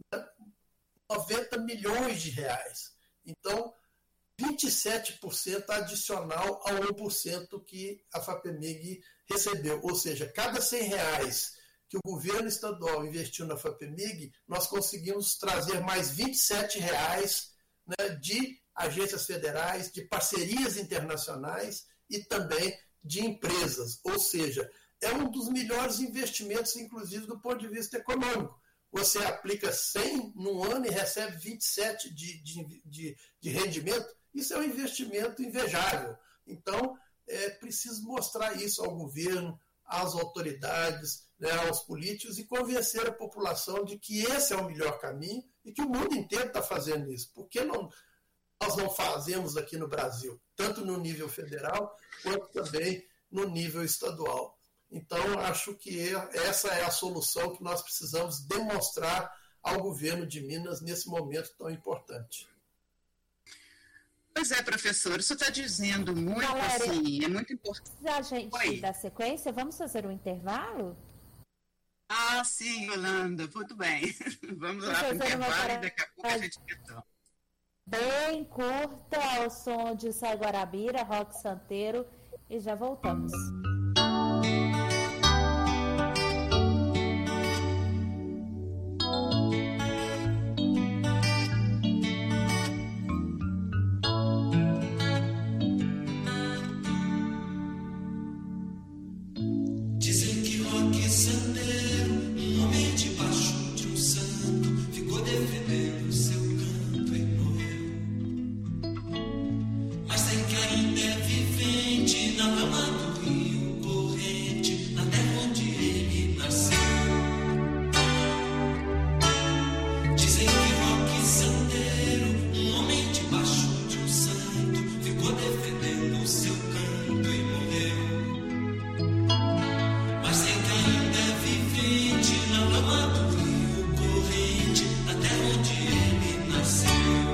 90 milhões de reais. Então, 27% adicional ao 1% que a FAPEMIG recebeu. Ou seja, cada R$100 que o governo estadual investiu na FAPEMIG, nós conseguimos trazer mais R$27, né, de agências federais, de parcerias internacionais e também de empresas. Ou seja, é um dos melhores investimentos, inclusive do ponto de vista econômico. Você aplica 100 num ano e recebe 27 de rendimento. Isso é um investimento invejável. Então, é preciso mostrar isso ao governo, às autoridades, né, aos políticos, e convencer a população de que esse é o melhor caminho e que o mundo inteiro está fazendo isso. Por que nós não fazemos aqui no Brasil, tanto no nível federal quanto também no nível estadual? Então, acho que essa é a solução que nós precisamos demonstrar ao governo de Minas nesse momento tão importante. Pois é, professor, isso está dizendo muito, assim, é muito importante. Se a gente dar sequência, vamos fazer um intervalo? Ah, sim, Yolanda, muito bem. Vamos lá para o intervalo e daqui a pouco a gente retorna. Bem curta, ao som de Sai Guarabira, Rock Santeiro, e já voltamos. Dizem que Rock Santeiro, um homem debaixo de um santo, ficou defendendo seu canto e morreu. Mas sei que ainda é vivente na lama do rio corrente, na terra onde ele nasceu. Dizem que Rock Santeiro, um homem debaixo de um santo, ficou defendendo seu canto e morreu. Mas sei que ainda é vivente na lama do rio corrente, na terra onde ele nasceu.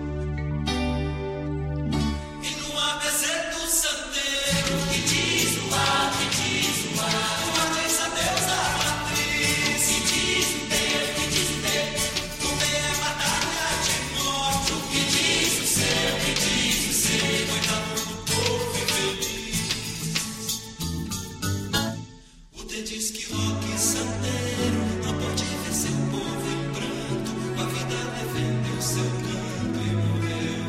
E no ABC do santeiro, que diz o ar, que diz o ar, uma diz a deusa matriz, que diz o Deus, que diz o Deus, o bem é batalha de morte, o que diz o céu, que diz o céu, coitado do povo infeliz. O D diz que Rock Santeiro não pode ver seu povo em pranto, com a vida defendeu seu canto e morreu.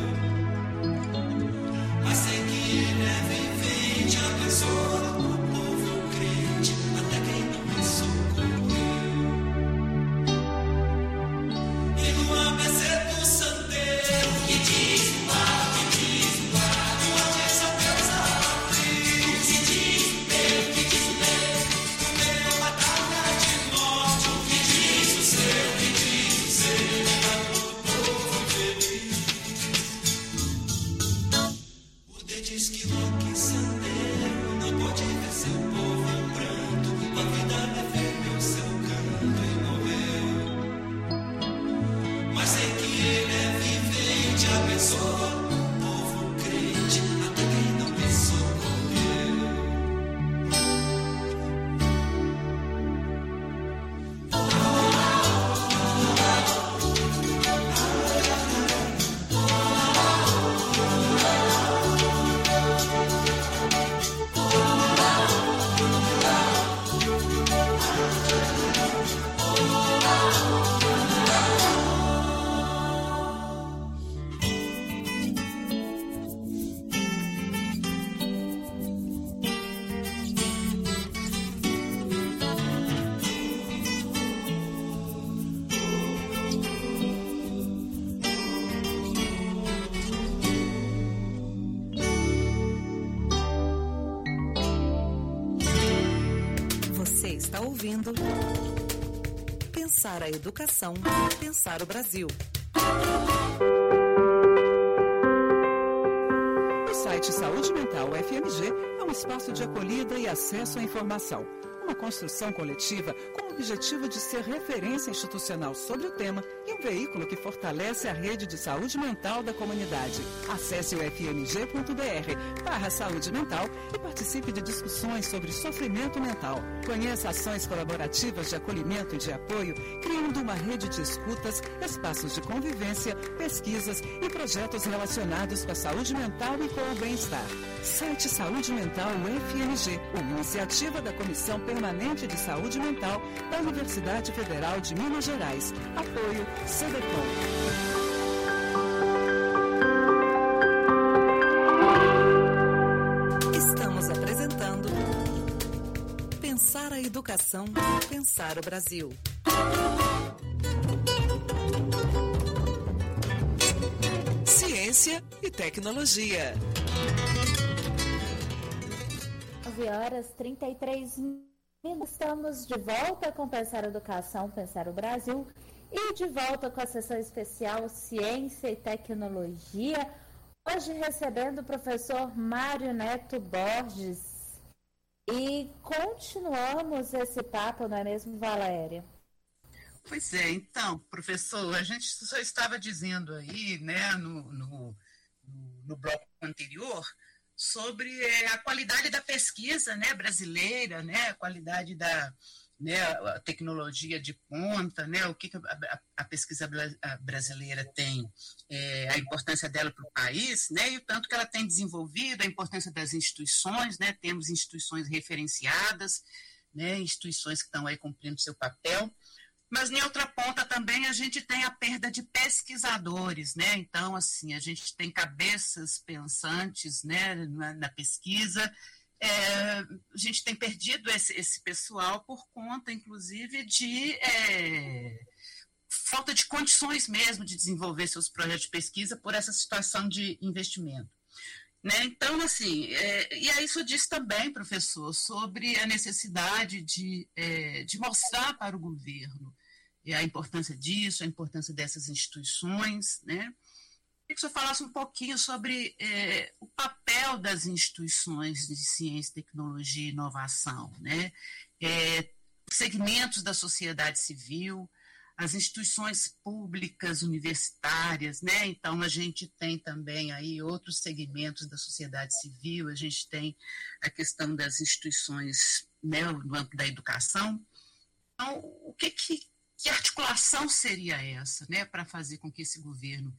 Mas sei que ele é vivente, abençoa o povo crente, até quem não me socorreu. E no ABC do santeiro, que diz o ar, que diz o ar, uma diz a deusa matriz, que diz o Deus, que diz o Deus, o meu batalha de morte, o que diz o seu, que diz o seu, para todo povo feliz. O D diz que Rock Santeiro não pode ver seu povo em pranto, com a vida defendeu seu canto e morreu. Mas sei que ele é vivente, abençoa o povo crente, até quem não me socorreu. Você está ouvindo Pensar a Educação, Pensar o Brasil. O site Saúde Mental UFMG é um espaço de acolhida e acesso à informação. uma construção coletiva com o objetivo de ser referência institucional sobre o tema e um veículo que fortalece a rede de saúde mental da comunidade. Acesse o fmg.br/saúde mental e participe de discussões sobre sofrimento mental. Conheça ações colaborativas de acolhimento e de apoio, criando uma rede de escutas, espaços de convivência, pesquisas e projetos relacionados com a saúde mental e com o bem-estar. Site Saúde Mental UFMG, uma iniciativa da Comissão Permanente de Saúde Mental da Universidade Federal de Minas Gerais. Apoio CDCOM. Estamos apresentando Pensar a Educação, Pensar o Brasil. Ciência e tecnologia. 9h33. Estamos de volta com Pensar a Educação, Pensar o Brasil e de volta com a sessão especial Ciência e Tecnologia. Hoje recebendo o professor Mário Neto Borges. E continuamos esse papo, não é mesmo, Valéria? Pois é, então, professor, a gente só estava dizendo aí, né, no bloco anterior, sobre a qualidade da pesquisa, né, brasileira, né, a qualidade da, né, a tecnologia de ponta, né, o que a pesquisa brasileira tem, a importância dela para o país, né, e o tanto que ela tem desenvolvido, a importância das instituições, né, temos instituições referenciadas, né, instituições que estão aí cumprindo seu papel. Mas, em outra ponta, também a gente tem a perda de pesquisadores, né? Então, assim, a gente tem cabeças pensantes, né, na pesquisa. A gente tem perdido esse pessoal por conta, inclusive, de falta de condições mesmo de desenvolver seus projetos de pesquisa por essa situação de investimento. Né? Então, assim, e aí isso diz também, professor, sobre a necessidade de mostrar para o governo a importância disso, a importância dessas instituições, né? Queria que o senhor falasse um pouquinho sobre o papel das instituições de ciência, tecnologia e inovação, né? Segmentos da sociedade civil, as instituições públicas, universitárias, né? Então, a gente tem também aí outros segmentos da sociedade civil, a gente tem a questão das instituições, né, no âmbito da educação. Então, que articulação seria essa, né, para fazer com que esse governo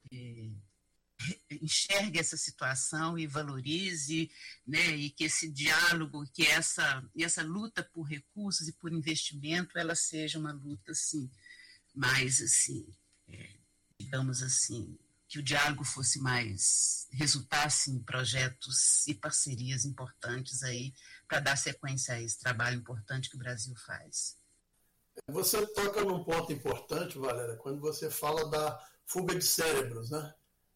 enxergue essa situação e valorize, né, e que esse diálogo, que essa luta por recursos e por investimento, ela seja uma luta, assim, mais, assim, digamos assim, que o diálogo resultasse em projetos e parcerias importantes aí para dar sequência a esse trabalho importante que o Brasil faz. Você toca num ponto importante, Valéria, quando você fala da fuga de cérebros, né?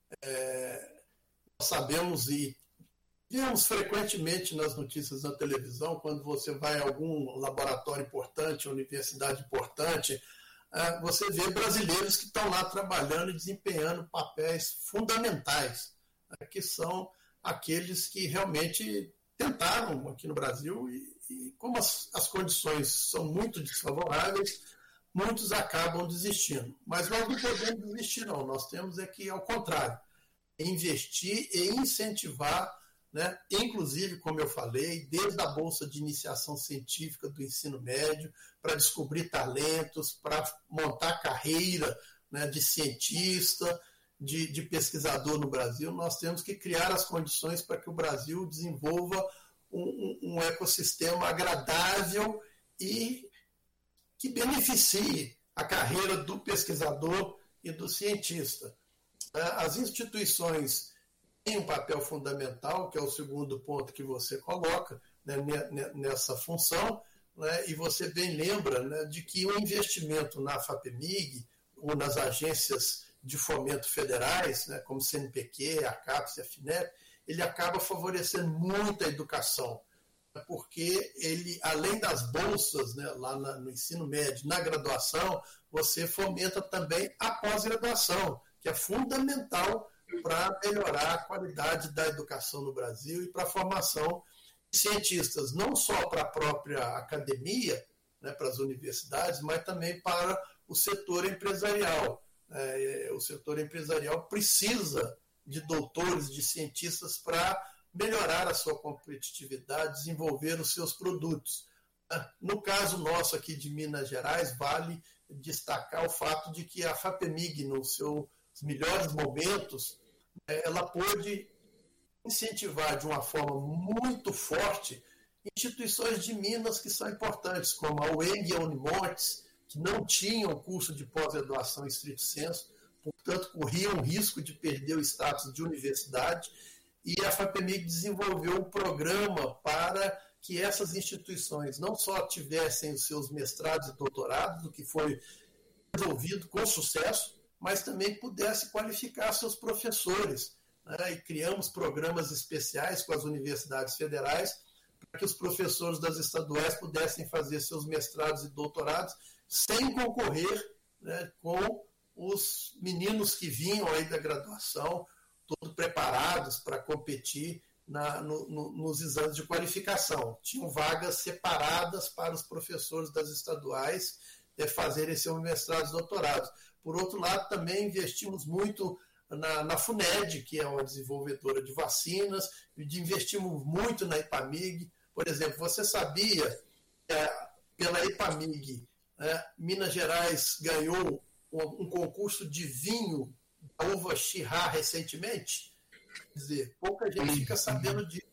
Nós sabemos e vemos frequentemente nas notícias na televisão, quando você vai a algum laboratório importante, universidade importante, você vê brasileiros que estão lá trabalhando e desempenhando papéis fundamentais, né, que são aqueles que realmente tentaram aqui no Brasil e como as condições são muito desfavoráveis, muitos acabam desistindo. Mas nós não podemos desistir, não. Nós temos que, ao contrário, investir e incentivar, né, inclusive, como eu falei, desde a Bolsa de Iniciação Científica do ensino médio, para descobrir talentos, para montar carreira, né, de cientista, de pesquisador no Brasil. Nós temos que criar as condições para que o Brasil desenvolva um ecossistema agradável e que beneficie a carreira do pesquisador e do cientista. As instituições têm um papel fundamental, que é o segundo ponto que você coloca, né, nessa função, né, e você bem lembra, né, de que o investimento na FAPEMIG ou nas agências de fomento federais, né, como CNPq, a CAPES e a FINEP, ele acaba favorecendo muito a educação, porque ele, além das bolsas, né, lá no ensino médio, na graduação, você fomenta também a pós-graduação, que é fundamental para melhorar a qualidade da educação no Brasil e para a formação cientistas, não só para a própria academia, né, para as universidades, mas também para o setor empresarial. O setor empresarial precisa de doutores, de cientistas para melhorar a sua competitividade, desenvolver os seus produtos. No caso nosso aqui de Minas Gerais, vale destacar o fato de que a FAPEMIG, nos seus melhores momentos, ela pôde incentivar de uma forma muito forte instituições de Minas que são importantes, como a UENG e a Unimontes, que não tinham curso de pós-graduação em estrito sensu, portanto, corriam o risco de perder o status de universidade, e a FAPEMIG desenvolveu um programa para que essas instituições não só tivessem os seus mestrados e doutorados, o que foi resolvido com sucesso, mas também pudesse qualificar seus professores, né? E criamos programas especiais com as universidades federais para que os professores das estaduais pudessem fazer seus mestrados e doutorados sem concorrer, né, com os meninos que vinham aí da graduação, todos preparados para competir nos exames de qualificação. Tinham vagas separadas para os professores das estaduais fazerem seus mestrados e doutorados. Por outro lado, também investimos muito na FUNED, que é uma desenvolvedora de vacinas, e investimos muito na IPAMIG. Por exemplo, você sabia que pela IPAMIG, Minas Gerais ganhou um concurso de vinho da uva Chirá recentemente? Quer dizer, pouca gente fica sabendo de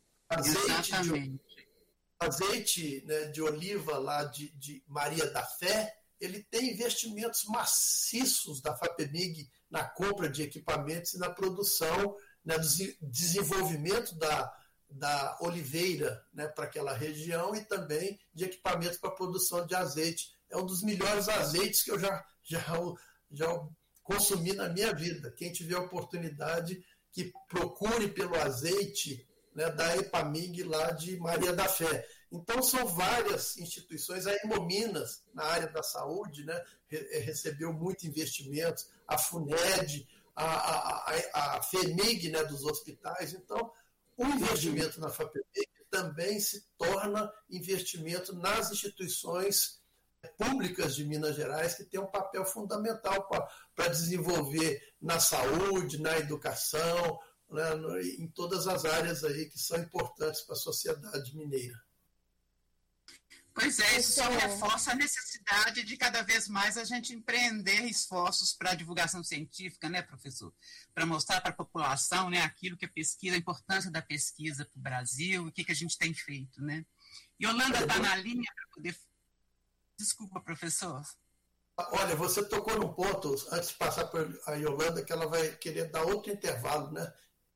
azeite, né, de oliva lá de Maria da Fé. Ele tem investimentos maciços da FAPEMIG na compra de equipamentos e na produção, né, do desenvolvimento da oliveira, né, para aquela região, e também de equipamentos para a produção de azeite. É um dos melhores azeites que eu já consumi na minha vida. Quem tiver a oportunidade, que procure pelo azeite, né, da EPAMIG lá de Maria da Fé. Então, são várias instituições. A Hemominas, na área da saúde, né, recebeu muito investimentos, a FUNED, a FEMIG, né, dos hospitais. Então, o investimento na FAPEMIG também se torna investimento nas instituições públicas de Minas Gerais, que tem um papel fundamental para desenvolver na saúde, na educação, né, em todas as áreas aí que são importantes para a sociedade mineira. Pois é, isso só reforça a necessidade de cada vez mais a gente empreender esforços para a divulgação científica, né, professor? Para mostrar para a população, né, aquilo que a pesquisa, a importância da pesquisa para o Brasil, o que a gente tem feito, né? Yolanda está na linha para poder... Desculpa, professor. Olha, você tocou num ponto, antes de passar para a Yolanda, que ela vai querer dar outro intervalo, né?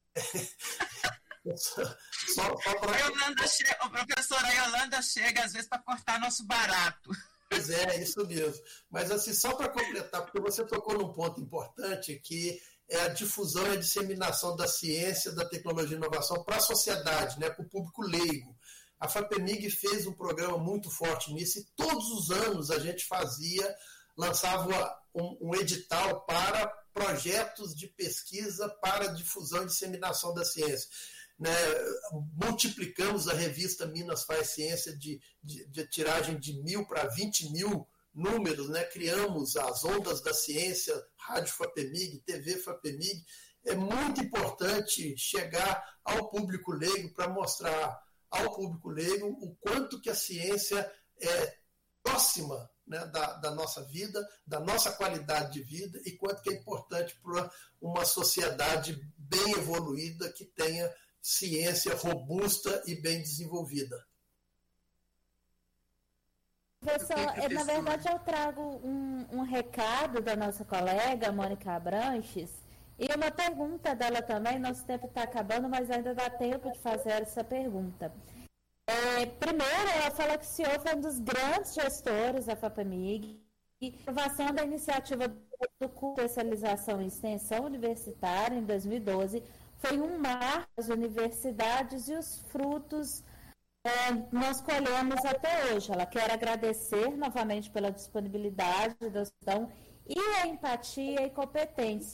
A professora Yolanda chega, às vezes, para cortar nosso barato. Pois é isso mesmo. Mas, assim, só para completar, porque você tocou num ponto importante, que é a difusão e a disseminação da ciência, da tecnologia e inovação para a sociedade, né, para o público leigo. A FAPEMIG fez um programa muito forte nisso, e todos os anos a gente lançava um edital para projetos de pesquisa para difusão e disseminação da ciência. Né, multiplicamos a revista Minas Faz Ciência de tiragem de 1.000 para 20 mil números, né, criamos as Ondas da Ciência, Rádio FAPEMIG, TV FAPEMIG. É muito importante chegar ao público leigo para mostrar ao público leigo o quanto que a ciência é próxima, né, da nossa vida, da nossa qualidade de vida, e quanto que é importante para uma sociedade bem evoluída que tenha ciência robusta e bem desenvolvida. Professor, na verdade eu trago um recado da nossa colega, Mônica Abranches, e uma pergunta dela também. Nosso tempo está acabando, mas ainda dá tempo de fazer essa pergunta. Primeiro, ela fala que o senhor foi um dos grandes gestores da FAPEMIG, e a aprovação da iniciativa do curso de especialização em extensão universitária em 2012 foi um marco das universidades, e os frutos nós colhemos até hoje. Ela quer agradecer novamente pela disponibilidade da gestão e a empatia e competência.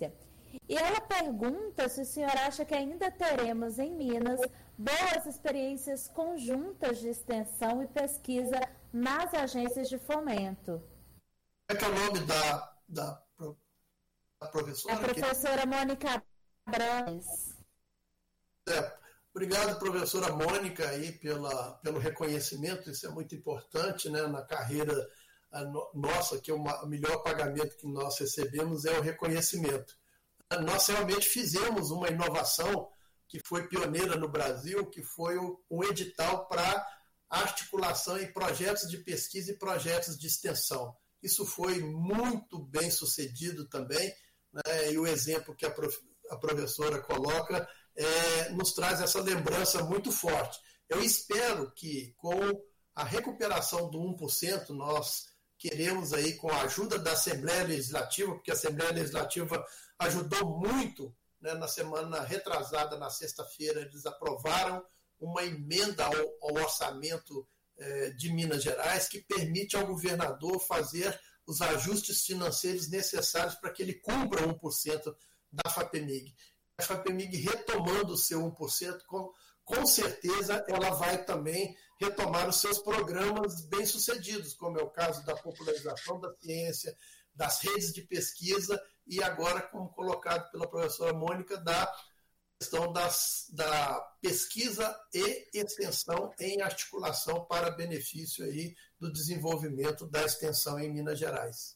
E ela pergunta se o senhor acha que ainda teremos em Minas boas experiências conjuntas de extensão e pesquisa nas agências de fomento. É que é o nome da professora? A professora Mônica Abrantes. Obrigado, professora Mônica, aí, pelo reconhecimento. Isso é muito importante, né, na carreira nossa, que o melhor pagamento que nós recebemos é o reconhecimento. Nós realmente fizemos uma inovação que foi pioneira no Brasil, que foi um edital para articulação em projetos de pesquisa e projetos de extensão. Isso foi muito bem sucedido também, né? E o exemplo que a professora coloca nos traz essa lembrança muito forte. Eu espero que, com a recuperação do 1%, nós queremos aí, com a ajuda da Assembleia Legislativa, porque a Assembleia Legislativa ajudou muito, né, na semana retrasada, na sexta-feira, eles aprovaram uma emenda ao orçamento de Minas Gerais que permite ao governador fazer os ajustes financeiros necessários para que ele cumpra 1% da FAPEMIG. A FAPEMIG retomando o seu 1%, com certeza ela vai também retomar os seus programas bem-sucedidos, como é o caso da popularização da ciência, das redes de pesquisa e agora, como colocado pela professora Mônica, da questão da pesquisa e extensão em articulação para benefício aí do desenvolvimento da extensão em Minas Gerais.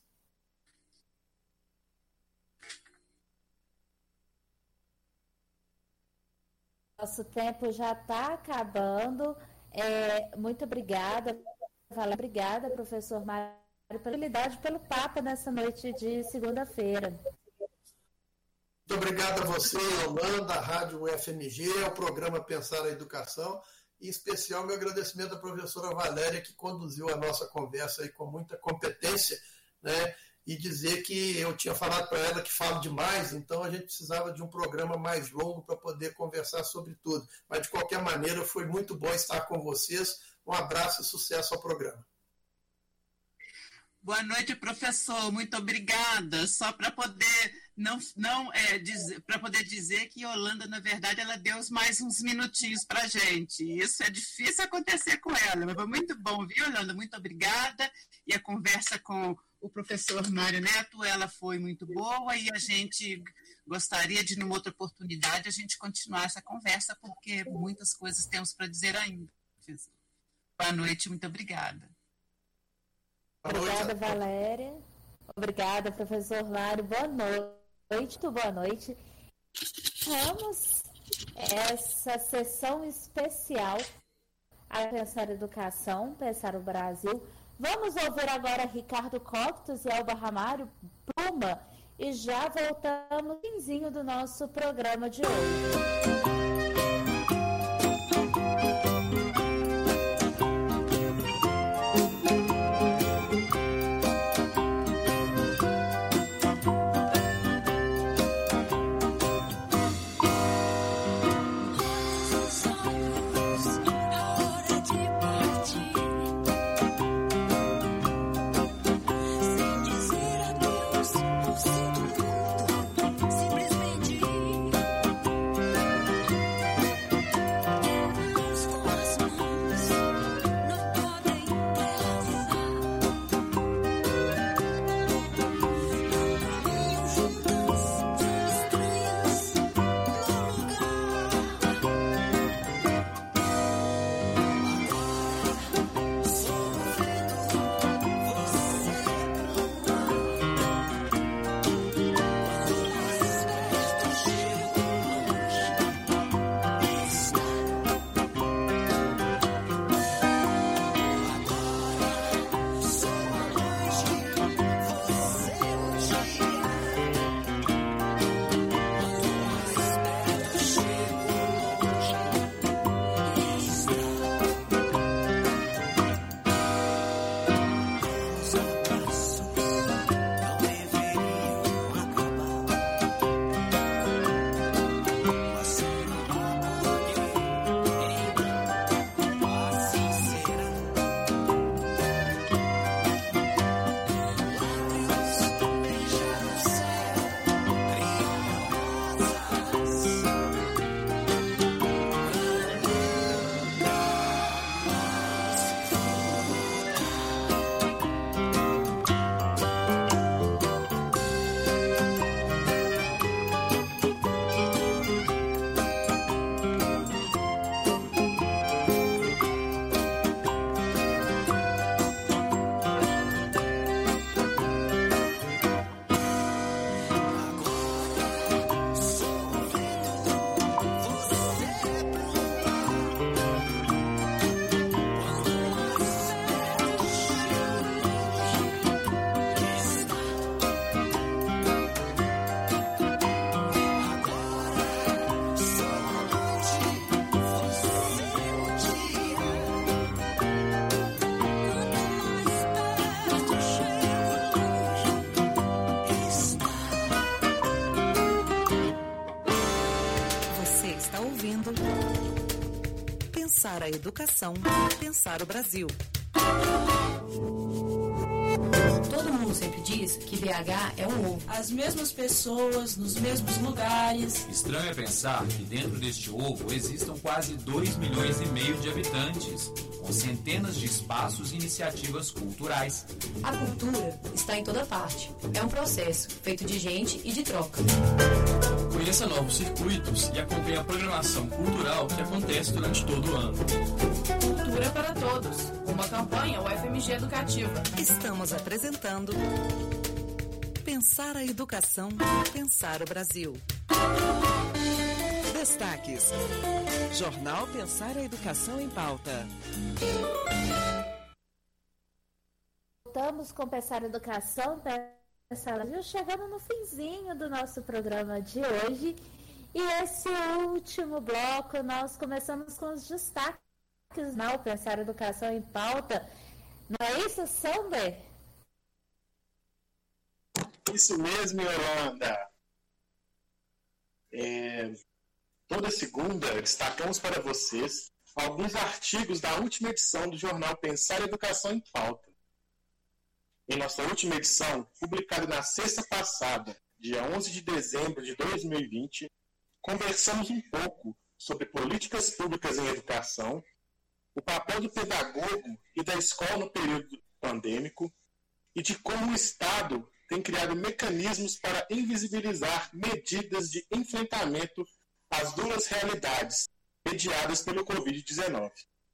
Nosso tempo já está acabando. Muito obrigada, obrigada, professor Mário, pela oportunidade, pelo papo nessa noite de segunda-feira. Muito obrigado a você, Yolanda, a Rádio UFMG, ao programa Pensar a Educação, e em especial meu agradecimento à professora Valéria, que conduziu a nossa conversa aí com muita competência, né? E dizer que eu tinha falado para ela que falo demais, então a gente precisava de um programa mais longo para poder conversar sobre tudo. Mas, de qualquer maneira, foi muito bom estar com vocês. Um abraço e sucesso ao programa. Boa noite, professor. Muito obrigada. Só para poder para poder dizer que Yolanda, na verdade, ela deu mais uns minutinhos para a gente. Isso é difícil acontecer com ela, mas foi muito bom, viu, Yolanda? Muito obrigada. E a conversa com o professor Mário Neto, ela foi muito boa e a gente gostaria de, numa outra oportunidade, a gente continuar essa conversa, porque muitas coisas temos para dizer ainda. Boa noite, muito obrigada. Obrigada, Valéria. Obrigada, professor Mário. Boa noite. Boa noite. Vamos essa sessão especial a Pensar Educação, Pensar o Brasil. Vamos ouvir agora Ricardo Coptos e Elba Ramário, Pluma, e já voltamos no finzinho do nosso programa de hoje. Simplesmente Você está ouvindo Pensar a Educação, Pensar o Brasil. Todo mundo sempre diz que BH é um ovo. As mesmas pessoas, nos mesmos lugares. Estranho é pensar que dentro deste ovo existam quase 2,5 milhões de habitantes, com centenas de espaços e iniciativas culturais. A cultura está em toda parte. É um processo feito de gente e de troca. Conheça novos circuitos e acompanhe a programação cultural que acontece durante todo o ano. Cultura para todos. Uma campanha UFMG Educativa. Estamos apresentando Pensar a Educação, Pensar o Brasil. Destaques. Jornal Pensar a Educação em Pauta. Voltamos com Pensar a Educação, Pensar o Brasil, chegando no finzinho do nosso programa de hoje. E esse último bloco, nós começamos com os destaques do Pensar a Educação em Pauta. Não é isso, Sander? Isso mesmo, Yolanda. Toda segunda, destacamos para vocês alguns artigos da última edição do jornal Pensar a Educação em Pauta. Em nossa última edição, publicada na sexta passada, dia 11 de dezembro de 2020, conversamos um pouco sobre políticas públicas em educação, o papel do pedagogo e da escola no período pandêmico e de como o Estado tem criado mecanismos para invisibilizar medidas de enfrentamento às duras realidades mediadas pelo Covid-19.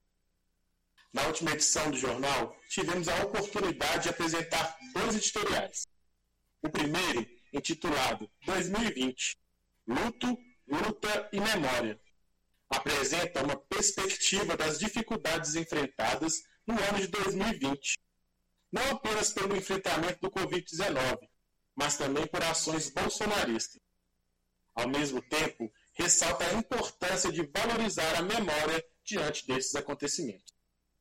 Na última edição do jornal, tivemos a oportunidade de apresentar 2 editoriais. O primeiro, intitulado 2020, Luto, Luta e Memória, apresenta uma perspectiva das dificuldades enfrentadas no ano de 2020, não apenas pelo enfrentamento do Covid-19, mas também por ações bolsonaristas. Ao mesmo tempo, ressalta a importância de valorizar a memória diante desses acontecimentos.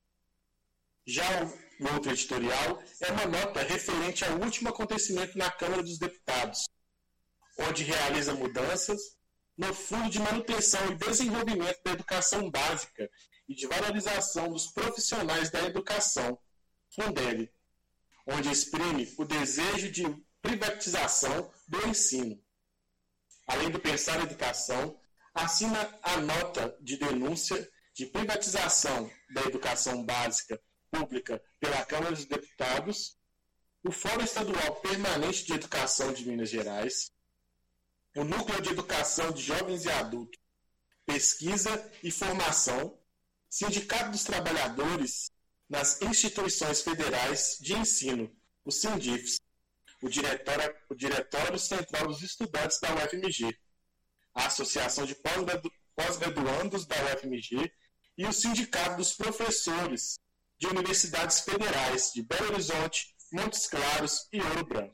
Já o outro editorial é uma nota referente ao último acontecimento na Câmara dos Deputados, onde realiza mudanças no Fundo de Manutenção e Desenvolvimento da Educação Básica e de Valorização dos Profissionais da Educação, Fundeb, onde exprime o desejo de privatização do ensino. Além do Pensar a Educação, assina a nota de denúncia de privatização da educação básica pública pela Câmara dos Deputados, o Fórum Estadual Permanente de Educação de Minas Gerais, o Núcleo de Educação de Jovens e Adultos, Pesquisa e Formação, Sindicato dos Trabalhadores nas Instituições Federais de Ensino, o SINDIFES, o Diretório Central dos Estudantes da UFMG, a Associação de Pós-Graduandos da UFMG e o Sindicato dos Professores de Universidades Federais de Belo Horizonte, Montes Claros e Ouro Branco.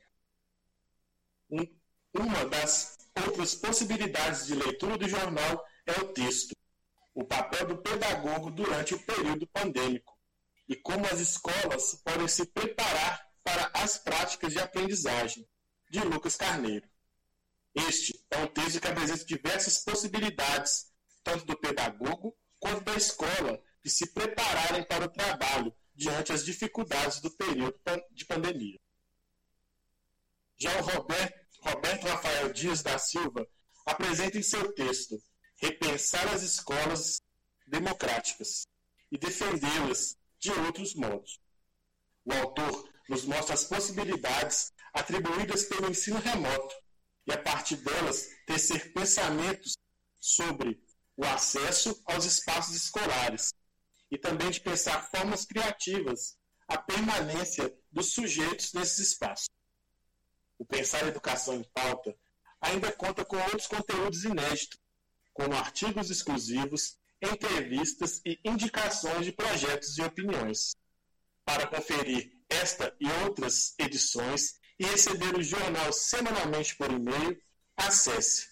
Uma das outras possibilidades de leitura do jornal é o texto, o papel do pedagogo durante o período pandêmico e como as escolas podem se preparar para as práticas de aprendizagem, de Lucas Carneiro. Este é um texto que apresenta diversas possibilidades, tanto do pedagogo quanto da escola, de se prepararem para o trabalho diante as dificuldades do período de pandemia. Já o Roberto Rafael Dias da Silva apresenta em seu texto Repensar as Escolas Democráticas e defendê-las de outros modos. O autor nos mostra as possibilidades atribuídas pelo ensino remoto e, a partir delas, tecer pensamentos sobre o acesso aos espaços escolares e também de pensar formas criativas à permanência dos sujeitos nesses espaços. O Pensar a Educação em Pauta ainda conta com outros conteúdos inéditos, como artigos exclusivos, entrevistas e indicações de projetos e opiniões. Para conferir esta e outras edições e receber o jornal semanalmente por e-mail, acesse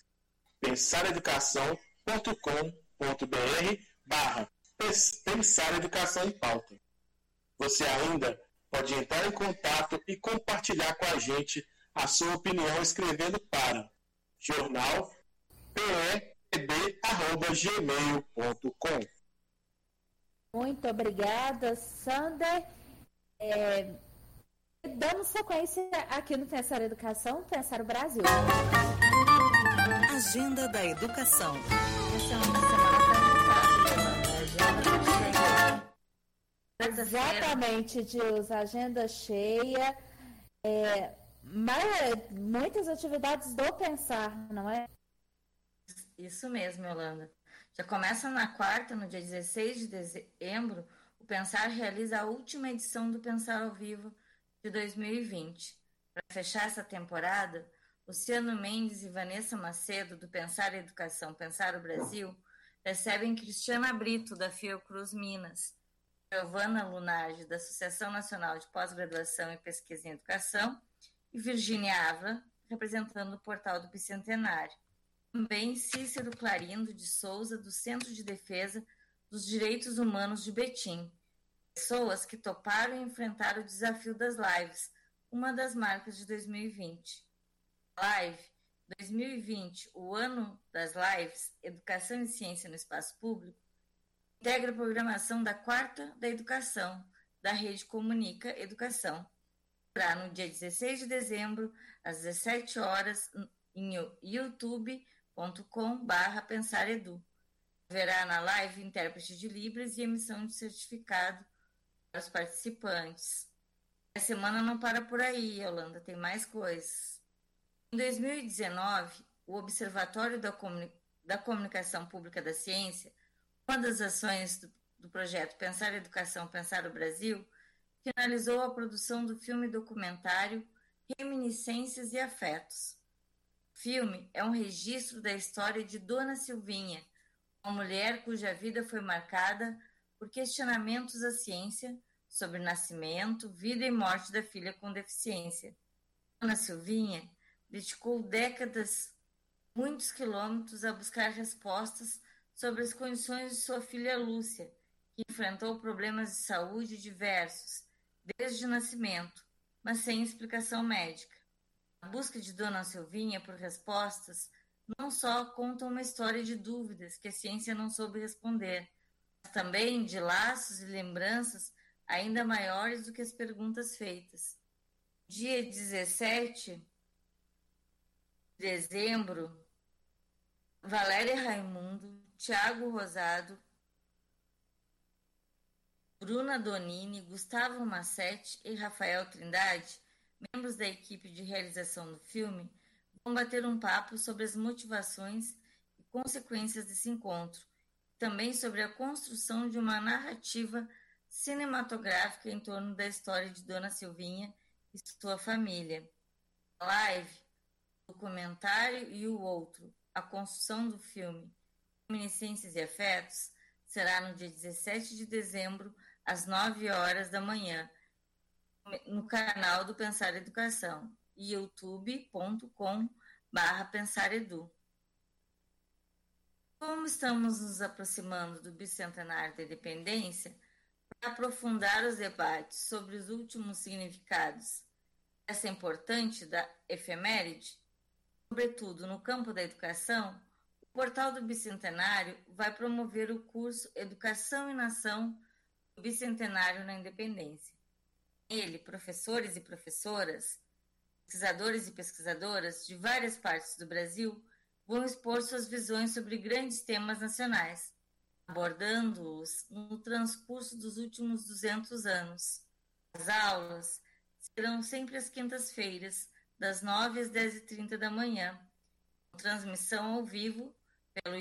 pensareducação.com.br/Pensar Educação em Pauta. Você ainda pode entrar em contato e compartilhar com a gente a sua opinião escrevendo para jornal pb@gmail.com. Muito obrigada, Sander. Damos sequência aqui no Pensar Educação, Pensar o Brasil. Agenda da Educação. Exatamente, Dilson. Agenda cheia. Mas muitas atividades do Pensar, não é? Isso mesmo, Yolanda. Já começa na quarta, no dia 16 de dezembro, o Pensar realiza a última edição do Pensar ao Vivo de 2020. Para fechar essa temporada, Luciano Mendes e Vanessa Macedo, do Pensar Educação, Pensar o Brasil, recebem Cristiana Brito, da Fiocruz Minas, Giovana Lunardi, da Associação Nacional de Pós-Graduação e Pesquisa em Educação, e Virgínia Ávila, representando o Portal do Bicentenário. Também Cícero Clarindo de Souza, do Centro de Defesa dos Direitos Humanos de Betim. Pessoas que toparam enfrentar o desafio das lives, uma das marcas de 2020. Live 2020, o ano das lives, Educação e Ciência no Espaço Público, integra a programação da Quarta da Educação, da Rede Comunica Educação. Será no dia 16 de dezembro, às 17 horas, em youtube.com/pensaredu. Haverá na live intérprete de Libras e emissão de certificado para os participantes. A semana não para por aí, Yolanda, tem mais coisas. Em 2019, o Observatório da Comunicação Pública da Ciência, uma das ações do projeto Pensar Educação, Pensar o Brasil, finalizou a produção do filme documentário Reminiscências e Afetos. O filme é um registro da história de Dona Silvinha, uma mulher cuja vida foi marcada por questionamentos à ciência sobre nascimento, vida e morte da filha com deficiência. Dona Silvinha dedicou décadas, muitos quilômetros, a buscar respostas sobre as condições de sua filha Lúcia, que enfrentou problemas de saúde diversos, desde o nascimento, mas sem explicação médica. A busca de Dona Silvinha por respostas não só conta uma história de dúvidas que a ciência não soube responder, mas também de laços e lembranças ainda maiores do que as perguntas feitas. Dia 17 de dezembro, Valéria Raimundo, Tiago Rosado, Bruna Donini, Gustavo Massetti e Rafael Trindade, membros da equipe de realização do filme, vão bater um papo sobre as motivações e consequências desse encontro, também sobre a construção de uma narrativa cinematográfica em torno da história de Dona Silvinha e sua família. A live, o documentário e o outro, a construção do filme Reminiscências e Afetos, será no dia 17 de dezembro, às 9 horas da manhã, no canal do Pensar Educação, youtube.com/pensaredu. Como estamos nos aproximando do bicentenário da independência, para aprofundar os debates sobre os últimos significados dessa importante da efeméride, sobretudo no campo da educação, o Portal do Bicentenário vai promover o curso Educação e Nação do Bicentenário na Independência. Nele, professores e professoras, pesquisadores e pesquisadoras de várias partes do Brasil vão expor suas visões sobre grandes temas nacionais, abordando-os no transcurso dos últimos 200 anos. As aulas serão sempre às quintas-feiras, das 9 às 10h30 da manhã, com transmissão ao vivo pelo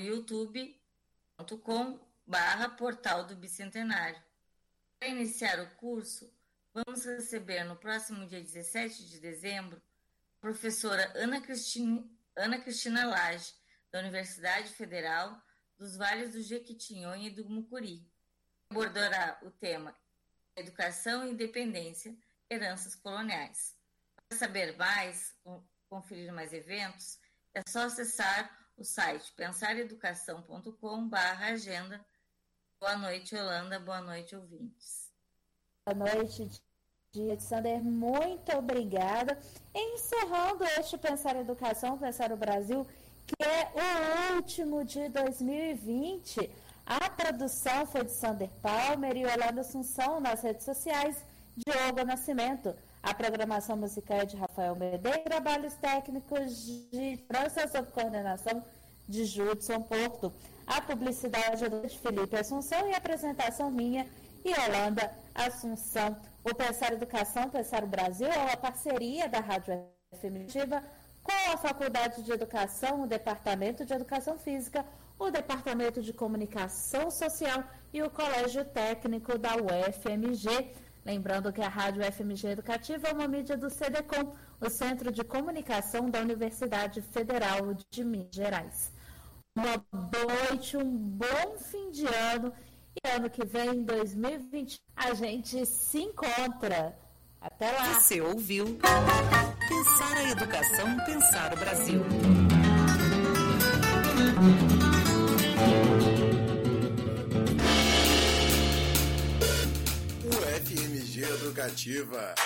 youtube.com/portal do Bicentenário. Para iniciar o curso, vamos receber no próximo dia 17 de dezembro a professora Ana Cristina Lage, da Universidade Federal dos Vales do Jequitinhonha e do Mucuri, que abordará o tema Educação e Independência, Heranças Coloniais. Para saber mais, conferir mais eventos, é só acessar o site pensareducação.com/agenda. Boa noite, Yolanda. Boa noite, ouvintes. Boa noite, Sander. Muito obrigada. Encerrando este Pensar Educação, Pensar o Brasil, que é o último de 2020. A produção foi de Sander Palmer e Yolanda Assunção nas redes sociais, Diogo Nascimento. A programação musical é de Rafael Medeiros, trabalhos técnicos de França sob coordenação de Judson Porto. A publicidade é de Felipe Assunção e a apresentação minha e Yolanda Assunção. O Pensar Educação, Pensar o Brasil é uma parceria da Rádio FMG com a Faculdade de Educação, o Departamento de Educação Física, o Departamento de Comunicação Social e o Colégio Técnico da UFMG. Lembrando que a Rádio FMG Educativa é uma mídia do CDCOM, o Centro de Comunicação da Universidade Federal de Minas Gerais. Uma boa noite, um bom fim de ano. E ano que vem, 2020, a gente se encontra. Até lá. Você ouviu Pensar a Educação, Pensar o Brasil. UFMG Educativa.